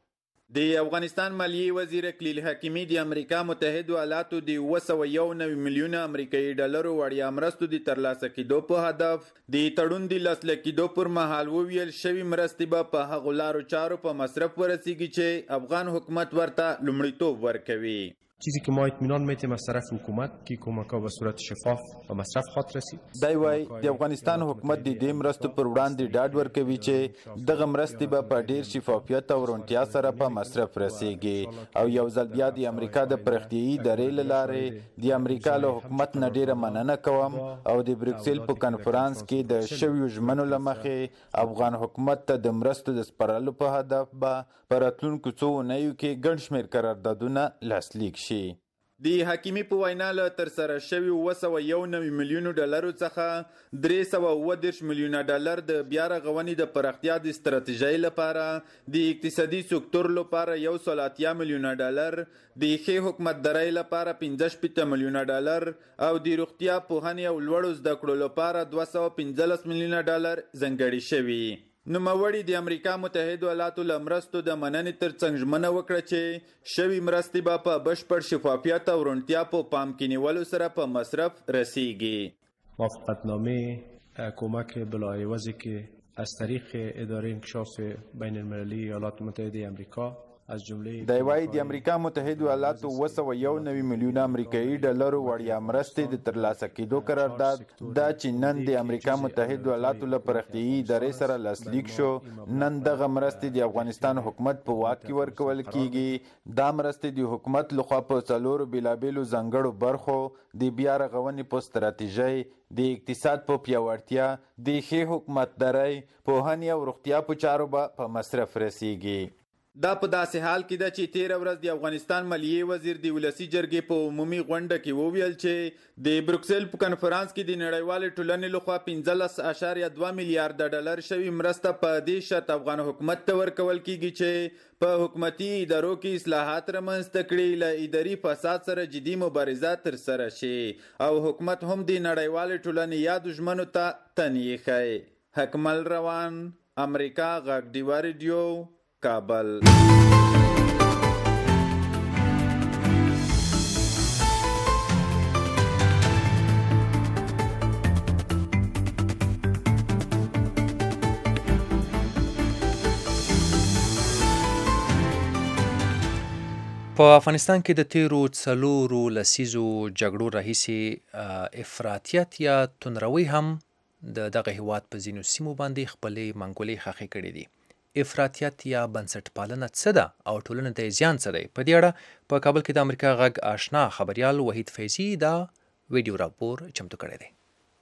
د افغانستان مالیې وزیر اقلیل حکیمي د امریکا متحده ایالاتو د 291 میلیون امریکایي ډالرو وړیا مرستو د ترلاسه کېدو په هدف د تړون د لاسلیک کېدو پر مهال وویل شوی مرستې به په هغو لارو چارو په مصرف ورسیږي چې افغان حکومت ورته لومړیتوب ورکوي. چیزی که ما اطمینان میتیم از طرف حکومت که کمک‌ها به صورت شفاف و مصرف خواهد رسید. دی وای د افغانستان حکومت د دې مرستو پر وړاندې ډاډ ورکوي چې دغه مرستې به په ډیر شفافیت او روڼتیا سره په مصرف رسیږي او یو ځل بیا د امریکا د پرختیایي ادارې له لارې د امریکا له حکومت نه ډیره مننه کوم او د بروکسل په کنفرانس کې د شویو ژمنو له مخې افغان حکومت ته د مرستو د سپارلو په هدف به په راتلونکو څو اونیو کې ګڼ شمېر قراردادونه لاسلیک شي. د حکیمي په وینا له ترسره شوي 291 میلیونو ډالرو څخه 330 میلیونه ډالر د بیا رغونې د پراختیا د ستراتیژۍ لپاره، د اقتصادي سکتور لپاره 180 میلیونه ډالر، د ښې حکومتدارۍ لپاره 65 میلیونه ډالر او د روغتیا پوهنې او لوړو زده کړو لپاره 215 میلیونه ډالر ځانګړي شوي. نوموړي د امریکا متحده ایالاتو له مرستو د مننې ترڅنګ ژمنه وکړه چې شوي مرستې به په بشپړ شفافیت او روڼتیا په پام کې نیولو سره په مصرف رسیږي. موافقتنامه کمک بلاعوضی که از طریق اداره انکشاف بین المللی ایالات متحده امریکا از جمله دی وای د امریکا متحده ایالاتو 291 میلیون امریکایي ډالرو وړیا مرستې د ترلاسه کېدو قرارداد دا چې نن د امریکا متحده ایالاتو له پراختیایي ادارې سره لاسلیک شو، نن دغه مرستې د افغانستان حکومت په واک کې ورکول کیږي. دا مرستې د حکومت لخوا په څلورو بیلابیلو ځانګړو برخو د بیا رغونې په ستراتیژۍ، د اقتصاد په پیاوړتیا، د ښې حکومتدارۍ، پوهنې او روغتیا په چارو به په مصرف رسیږي. دا په داسې حال کې ده چې 13 ورځ د افغانستان مالیې وزیر د ولسی جرګې په عمومي غونډه کې وویل چې د بروکسل په کنفرانس کې د نړیوالې ټولنې لخوا 15.2 میلیارډ ډالر شوی مرسته په دې شرط افغان حکومت ته ورکول کیږي چې په حکومتي ادارو کې اصلاحات رامنځته کړي، له اداري فساد سره جدي مبارزه ترسره شي او حکومت هم د نړیوالې ټولنې یادو ژمنو ته تنیې ښيي. حکمل روان، امریکا غږ ډیوا ریډیو، کابل. په افغانستان کې د تیرو 4 لسیزو جګړو راهیسې افراطیت یا توندروي هم د دغه هیواد په ځینو سیمو باندې خپلې منګولې خښې کړې دي. افراطیت یا بنسټپالنه څه ده او ټولنې ته زیان څه دی؟ په دې اړه په کابل کې د امریکا غږ آشنا خبريال وحید فیضي دا ویډیو راپور چمتو کړی دی.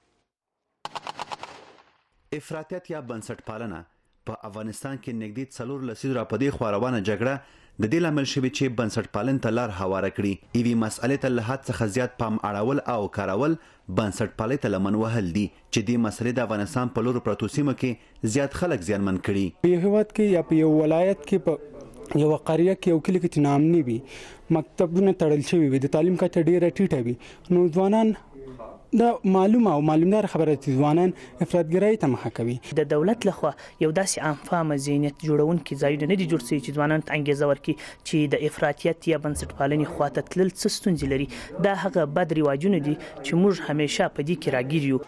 افراطیت یا بنسټپالنه په افغانستان کې نږدې 4 لسیزو راپدې خوا روانه جګړه د دې لامل شوی چې بنسټپالنې ته لار هواره کړي. یوې مسئلې ته له حد څخه زیات پام اړول او کارول بنسټپالۍ ته لمن وهل دي چې دې مسئلې د افغانستان په لورو پرتو سیمو کې زیات خلک زیانمن کړي. په یو هېواد کې یا په یو ولایت کې په یو قريه کې یو کلی کې نامني وي، مکتبونه تړل شوي وي، د تعلیم کچه ډیره ټیټه وي، نو ځوانان دا معلومه او معلومدار خبره چې ځوانان افراطګرایي ته مخه کوي. د دولت لخوا یو داسې عامه ذهنیت جوړونکي ځایونه نه دي جوړ شوي چې ځوانانو ته انګیزه ورکړي چې د افراطیت یا بنسټپالنې خواته تلل څه ستونزې لري. دا هغه بد رواجونه دي چې موږ همیشه په دې کې راګیر یو.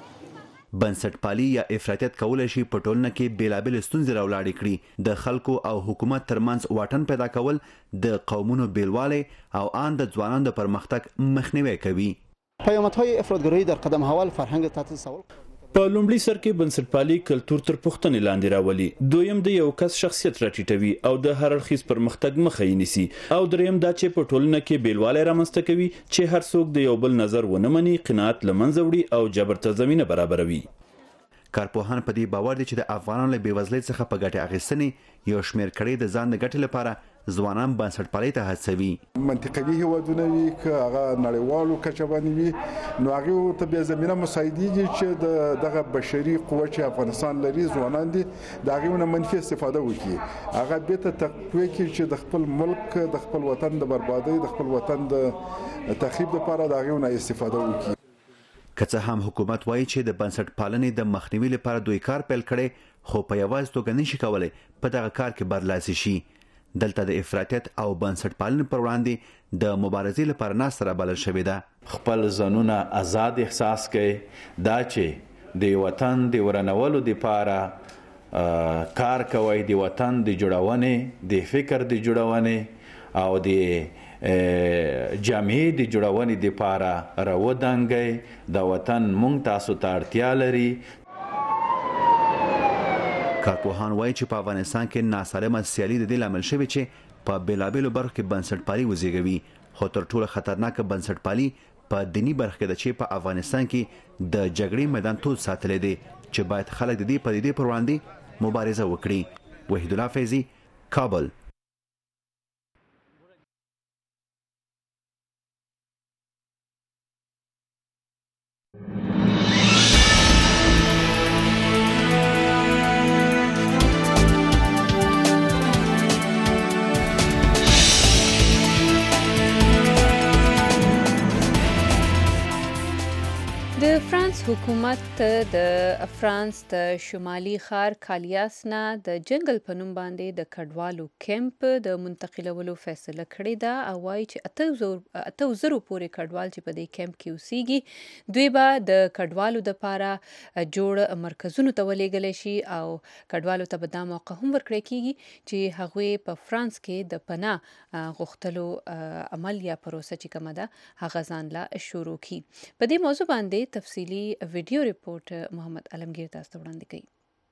بنسټپالي یا افراطیت کولای شي په ټولنه کې بیلابل ستونزې راولاړې کړي. د خلکو او حکومت ترمنځ واټن پیدا کول، د قومونو بیلوالی او ان د ځوانانو د پرمختګ مخنیوي کوي. پیامدهای افراطګرایي در قدم اول فرهنګ تحت سوال په لومړي سر کې بنسټپالي کلتور تر پوښتنې لاندې راولي، دویم د یو کس شخصیت راټیټوي او د هر اړخیز پرمختګ مخه یې نیسي، او دریم دا چې په ټولنه کې بیلوالی رامنځته کوي چې هر څوک د یو بل نظر ونه مني، قناعت له منځه وړي او جبر ته زمینه برابروي. کارپوهان په دې باور دي چې د افغانانو له بېوزلۍ څخه په ګټې اخیستنې یو شمېر کړۍ د ځان د ګټې لپاره ځوانان بنسټپالۍ ته هڅوي. منطقوي هیوادونه وي که هغه نړیوالو کچه باندې وي، نو هغې ته بیا زمینه مساعدېږي چې دغه بشري قوه چې افغانستان لري، ځوانان دي، د هغې نه منفي استفاده وکړي، هغه بېرته تقویه کړي چې د خپل ملک، د خپل وطن د بربادۍ، د خپل وطن د تخریب لپاره د هغې نه استفاده وکړي. که څه هم حکومت وایي چې د بنسټپالنې د مخنیوي لپاره دوی کار پیل کړی، خو په یوازې توګه نشي کولی په دغه کار کې برلاسي شي. دلته د افراطیت او بنسټپالنې پر وړاندې د مبارزې لپاره ناسته رابلل شوې ده. خپل ځانونه آزاد احساس کړي، دا چې د وطن د ورانولو لپاره کار کوي، د وطن د جوړونې، د فکر د جوړونې او د جامعې د جوړونې لپاره راودانګي. د وطن مونږ تاسو ته اړتیا لري. کارپوهان وایي چې په افغانستان کې ناسالمه سیالي د دې لامل شوې چې په بیلابیلو برخو کې بنسټپالي وزېږوي، خو تر ټولو خطرناکه بنسټپالي په دیني برخه کې ده چې په افغانستان کې د جګړې میدان تود ساتلی دی، چې باید خلک د دې پدیدې پر وړاندې مبارزه وکړي. وحید الله فیضي، کابل. د فرانس حکومت د فرانس د شمالي ښار کالیاس نه د جنگل په نوم باندې د کډوالو کیمپ د منتقلولو فیصله کړې ده او وایي چې 8,000 پورې کډوال چې په دې کیمپ کې اوسېږي، دوی به د کډوالو دپاره جوړ مرکزونو ته ولېږلی شي او کډوالو ته به دا موقع هم ورکړی کېږي چې هغوی په فرانس کې د پناه غوښتلو عمل یا پروسه چې کومه ده هغه ځان لا شروع کړي. په دې موضوع باندې تفصیلی ویډیو ریپورت محمد علمگیر تاسو ته وړاندې کوي.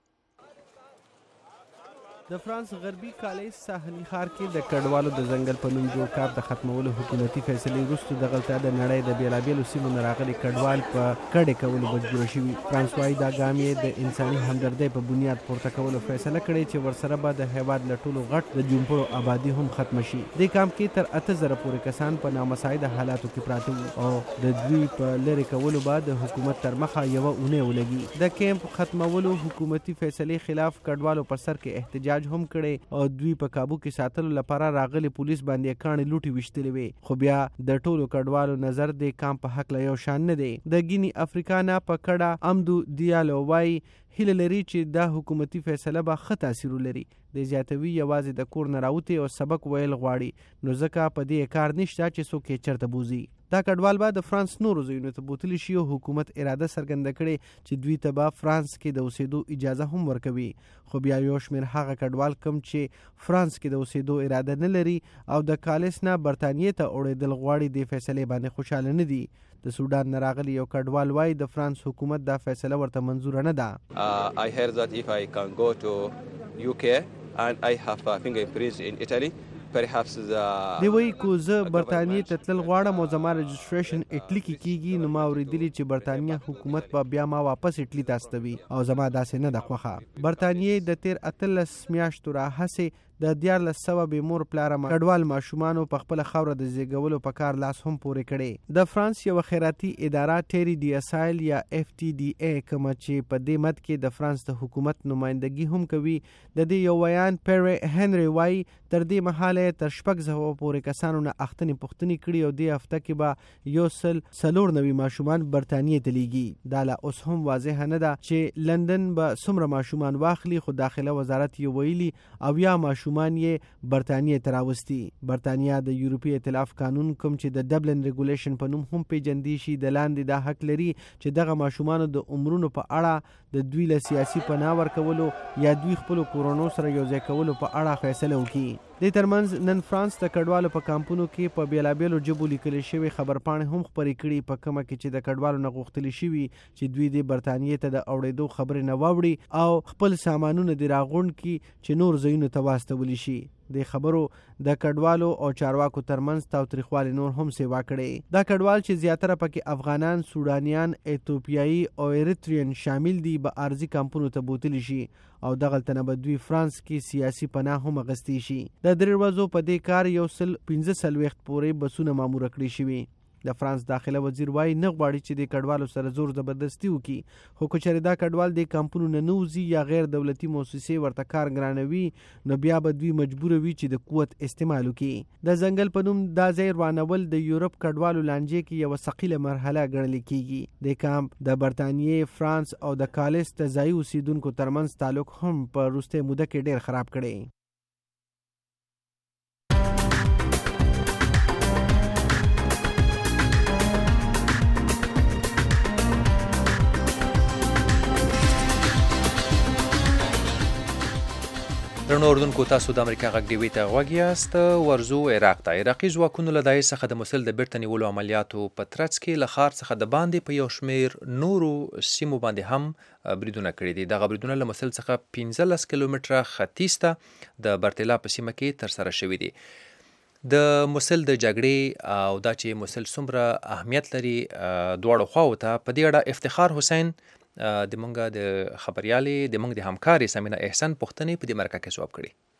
د فرانس غربي کالیس ساحلي ښار کې د کډوالو د ځنګل په نوم جوړ کار د ختمولو حکومتي فیصلې وروسته دغلته د نړۍ د بېلابېلو سیمو نه راغلي کډوال په کډې کولو مجبوره شوي. فرانس وایي دا ګام یې د انساني همدردۍ په بنیاد پورته کولو فیصله کړې چې ورسره به د هېواد له ټولو غټ د جومپړو آبادي هم ختمه شي. دې کام کې تر 8,000 پورې کسان په نامساعده حالاتو کې پراته وو او د دوی په لرې کولو به د حکومت تر مخه یوه اونۍ ولګي. د کیمپ ختمولو حکومتي فیصلې خلاف کډوالو پر سر کې احتجاج هم کړي او دوی په کابو کې ساتلو لپاره راغلي پولیس باندې کاڼې لوټې ویشتلې وې، خو بیا د ټولو کډوالو نظر د کام په حق له یو شان نه دی. د ګینی افریقا نه په کډه امدو دیالو وایي هیله لري چې دا حکومتي فیصله به ښه تاثیر ولري. د زیاتوي یوازې د کور نه راوتې او سبق ویل غواړي، نو ځکه په دې کار نشته چې څوک یې چرته بوزي. دا کډوال به د فرانس نورو ځایونو ته بوتلی شي او حکومت اراده څرګنده کړې چې دوی ته به فرانس کې د اوسېدو اجازه هم ورکوي، خو بیا یو شمېر هغه کډوال کم چې فرانس کې د اوسېدو اراده نه لري او د کالیس نه برطانیې ته اوړېدل غواړي د فیصلې باندې خوشحاله نه دي. د سودان نه راغلی یو کډوال وایي د فرانس حکومت دا فیصله ورته منظوره نه ده. I heard that if I can go to UK and I have fingerprints in Italy دی وایي کو زه برطانیې ته تلل غواړم او زما رجسټریشن اټلی کې کیږي نو ما اورېدلي چې برطانیه حکومت به بیا ما واپس اټلی ته استوي او زما داسې نه ده خوښه. برطانیې د تیر 18 میاشتو راهیسې د 1400 بې مور پلاره کډوال ماشومانو په خپله خاوره د زیږولو په کار لاس هم پورې کړی. د فرانس یوه خیراتي اداره ټیری ډي اسایل یا FTDA کومه چې په دې مد کې د فرانس د حکومت نمایندګي هم کوي د دې یو ویان پیری هنري وایي تر دې مهاله تر 600 پورې کسانو نه اختنې پوښتنې کړي او دې هفته کې به 194 ماشومان برطانیې ته لیږي. دا لا اوس هم واضح نه ده چې لندن به څومره ماشومان واخلي خو داخله وزارت یې ویلي او یا ماشومان یې برطانیې ته راوستي. برطانیه د یورپي ائتلاف قانون کوم چې د ډبلن ریګولیشن په نوم هم پیژندل شي د لاندې دا حق لري چې دغه ماشومان د عمرونو په اړه د دوی له سیاسي پناه ورکولو یا دوی خپل کورونو سره یوځای کولو په اړه فیصله وکړي. د ترمنځ نن فرانس د کډوالو په کامپونو کې په بیلابیلو ژبو لیکل شوی خبرپاڼې هم خپرې کړي په کومه کې چې د کډوالو نه غوښتل شوي چې دوی د برطانیې ته د اوړېدو خبرې نه واوړي او خپل سامانونه د راغونډ کړي چې نور ځایونو ته واستولی شي. د خبرو د کډوالو او چارواکو ترمنځ تاوتریخوالی نور هم سیوا کړي. دا کډوال چې زیاتره پکې افغانان، سودانیان، ایتوپیایي او ایریتریان شامل دي به ارزي کامپونو ته بوتلی شي او دغلته نه به دوی فرانس کې سیاسي پناه هم اخیستی شي. د 3 ورځو په دې کار 145 پورې بسونه ماموره کړي شوي. د فرانس داخله وزیر وایي نه غواړي چې د کډوالو سره زور زبردستي وکړي خو که چېرې دا کډوال د کامپونو نه نوځي یا غیر دولتي موسسې ورته کار ګرانوي نو بیا به دوی مجبوره وي چې د قوت استعمال وکړي. د ځنګل په نوم دا ځای روانول د یورپ کډوالو لانجې کې یوه ثقیله مرحله ګڼل کیږي. د کامپ د برطانیې، فرانس او د کالس د ځایي اوسیدونکو ترمنځ تعلق هم په وروستۍ موده کې ډیر خراب کړی. درنو اردوونکو تاسو د امریکا غږ ډیوي ته غوږ یاست. ورزو عراق ته عراقي ځواکونو له داعش څخه د موسل د بیرته نیولو عملیاتو په ترڅ کې له ښار څخه د باندې په یو شمېر نورو سیمو باندې هم بریدونه کړي دي. دغه بریدونه له موسل څخه 15 کیلومتره ختیځ ته د برتلا په سیمه کې ترسره شوي دي. د موسل د جګړې او دا چې موسل څومره اهمیت لري دواړو خواو ته په دې اړه افتخار حسین د مونږه د خبريالې د مونږ د همکاري سمینه احسان پښتنې په دې مرکه کې جواب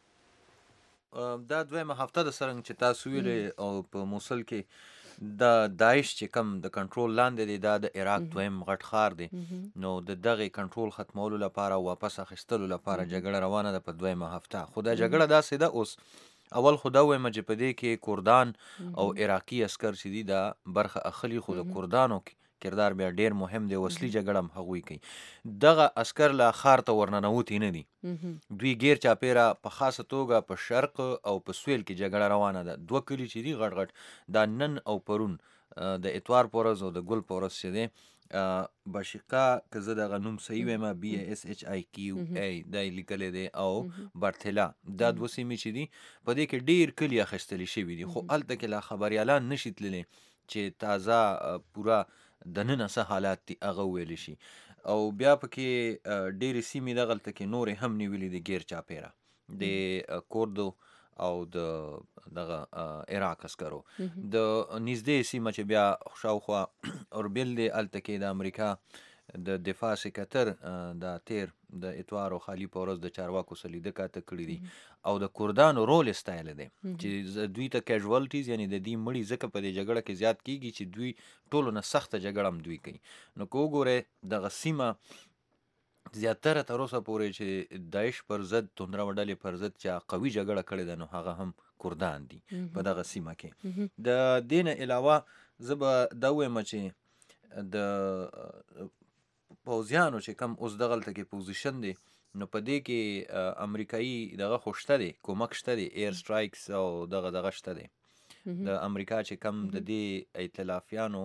کړي. دا دویمه هفته د سرنګ چې تاسو ویلې او په موصل کې د داعش چې کم د کنټرول لاندې دی دا د عراق دویم غټ ښار دی نو د دغه کنټرول ختمولو لپاره واپس اخیستلو لپاره جګړه روانه ده په دویمه هفته. خو دا جګړه داسې ده اوس اول خو دا وایم چې په دې کې کردان او عراقي عسكر چې دي دا برخه اخلي خو د کردانو کردار بیا ډیر مهم دی. وسلی جګړه هم هغوی کوي. دغه عسكر لا خار ته ورننوتی نه دي. دوی غیر چاپیره په خاصه توګه په شرق او په سویل کې جګړه روانه ده. دوه کلی چې دي غټ غټ دا نن او پرون د اتوار پورز او د ګل پورز چې دی بشقا که زه دغه نوم صحیح وایم BASHIQA دا لیکلی دی او برتلا دا دوه سیمې چې دي په دې کې ډیر کلی اخیستلی شوي دي خو هلته کې لا خبریالان نشي تللی چې تازه پوره د نن څه حالات دي هغه ویلی شي او بیا پکې ډېرې سیمې دغلته کې نورې هم نیولې دي غیر چاپیره د کوردو او د دغه عراق عسکرو. د نږدې سیمه چې بیا شاوخوا اوربیل دی هلته کې د امریکا د دفاع سکرتر د تیر د اتوار او خالی په ورځ د چارواکو سره لیده کاته کړي دي او د کردانو رول استایل دی چې دوی ته کیژوالټیز یعنی د دې مړي ځکه په دې جګړه کې زیات کیږي چې دوی ټولو نه سخته جګړه هم دوی کوي. نو که وګورئ دغه سیمه زیاتره تر اوسه پورې چې داعش پر ضد توندره ډلې پر ضد چې قوي جګړه کړې ده نو هغه هم کردان دي په دغه سیمه کې. د دې نه علاوه زه به دا وایم چې د پوځیانو چې کم اوس دغلته کې پوزیشن دی نو په دې کې امریکایي دغه خو شته دی کومک شته دی ایر سټرایکس او دغه شته دی. د امریکا چې کم د دې ائتلافیانو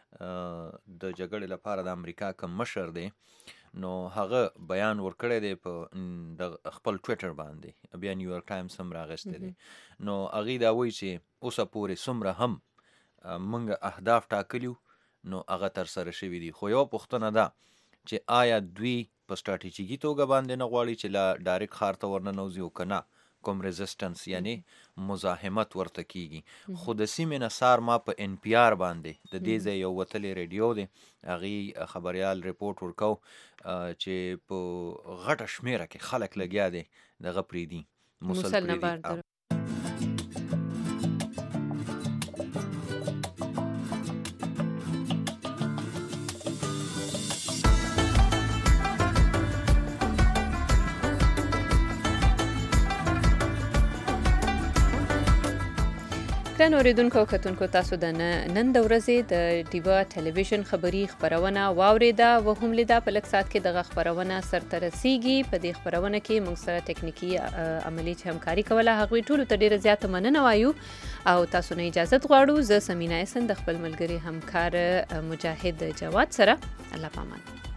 د جګړې لپاره د امریکا کم مشر دی نو هغه بیان ورکړی دی په خپل ټویټر باندې بیا نیویارک ټایمز هم راغستی دی نو هغې دا وایي چې اوسه پورې څومره هم موږ اهداف ټاکلیو نو هغه ترسره شوي دي خو یوه پوښتنه ده چې آیا دوی په سټراټیژیکي توګه باندې نه غواړي چې لا ډایرکټ ښار ته ورننوځي او که نه کوم ریزिस्टنس یعنی مزاحمت ورته کیږي خو د سیمې نه سار ما په ان پی آر باندې د دې ځای یو وتلې ریډیو دی هغه خبريال ریپورت ورکاو چې په غټه شمیره کې خلک لګیا دي دغه پریدي موصل پریدي ګران اوریدونکو او کتونکو تاسو د نن د ورځې د ډیوا ټلویزیون خبری خبرونه واوریده و هم لیدا په لږ ساعت کې دغه خبرونه سرته رسیږي په دې خبرونه کې موږ سره ټکنیکی عملی همکاري کوله هغوی ټولو ته ډیره زیاته مننه وایو او تاسو نه اجازه غواړو زه سمینا احسن د خپل ملګری همکار مجاهد جواد سره الله پامان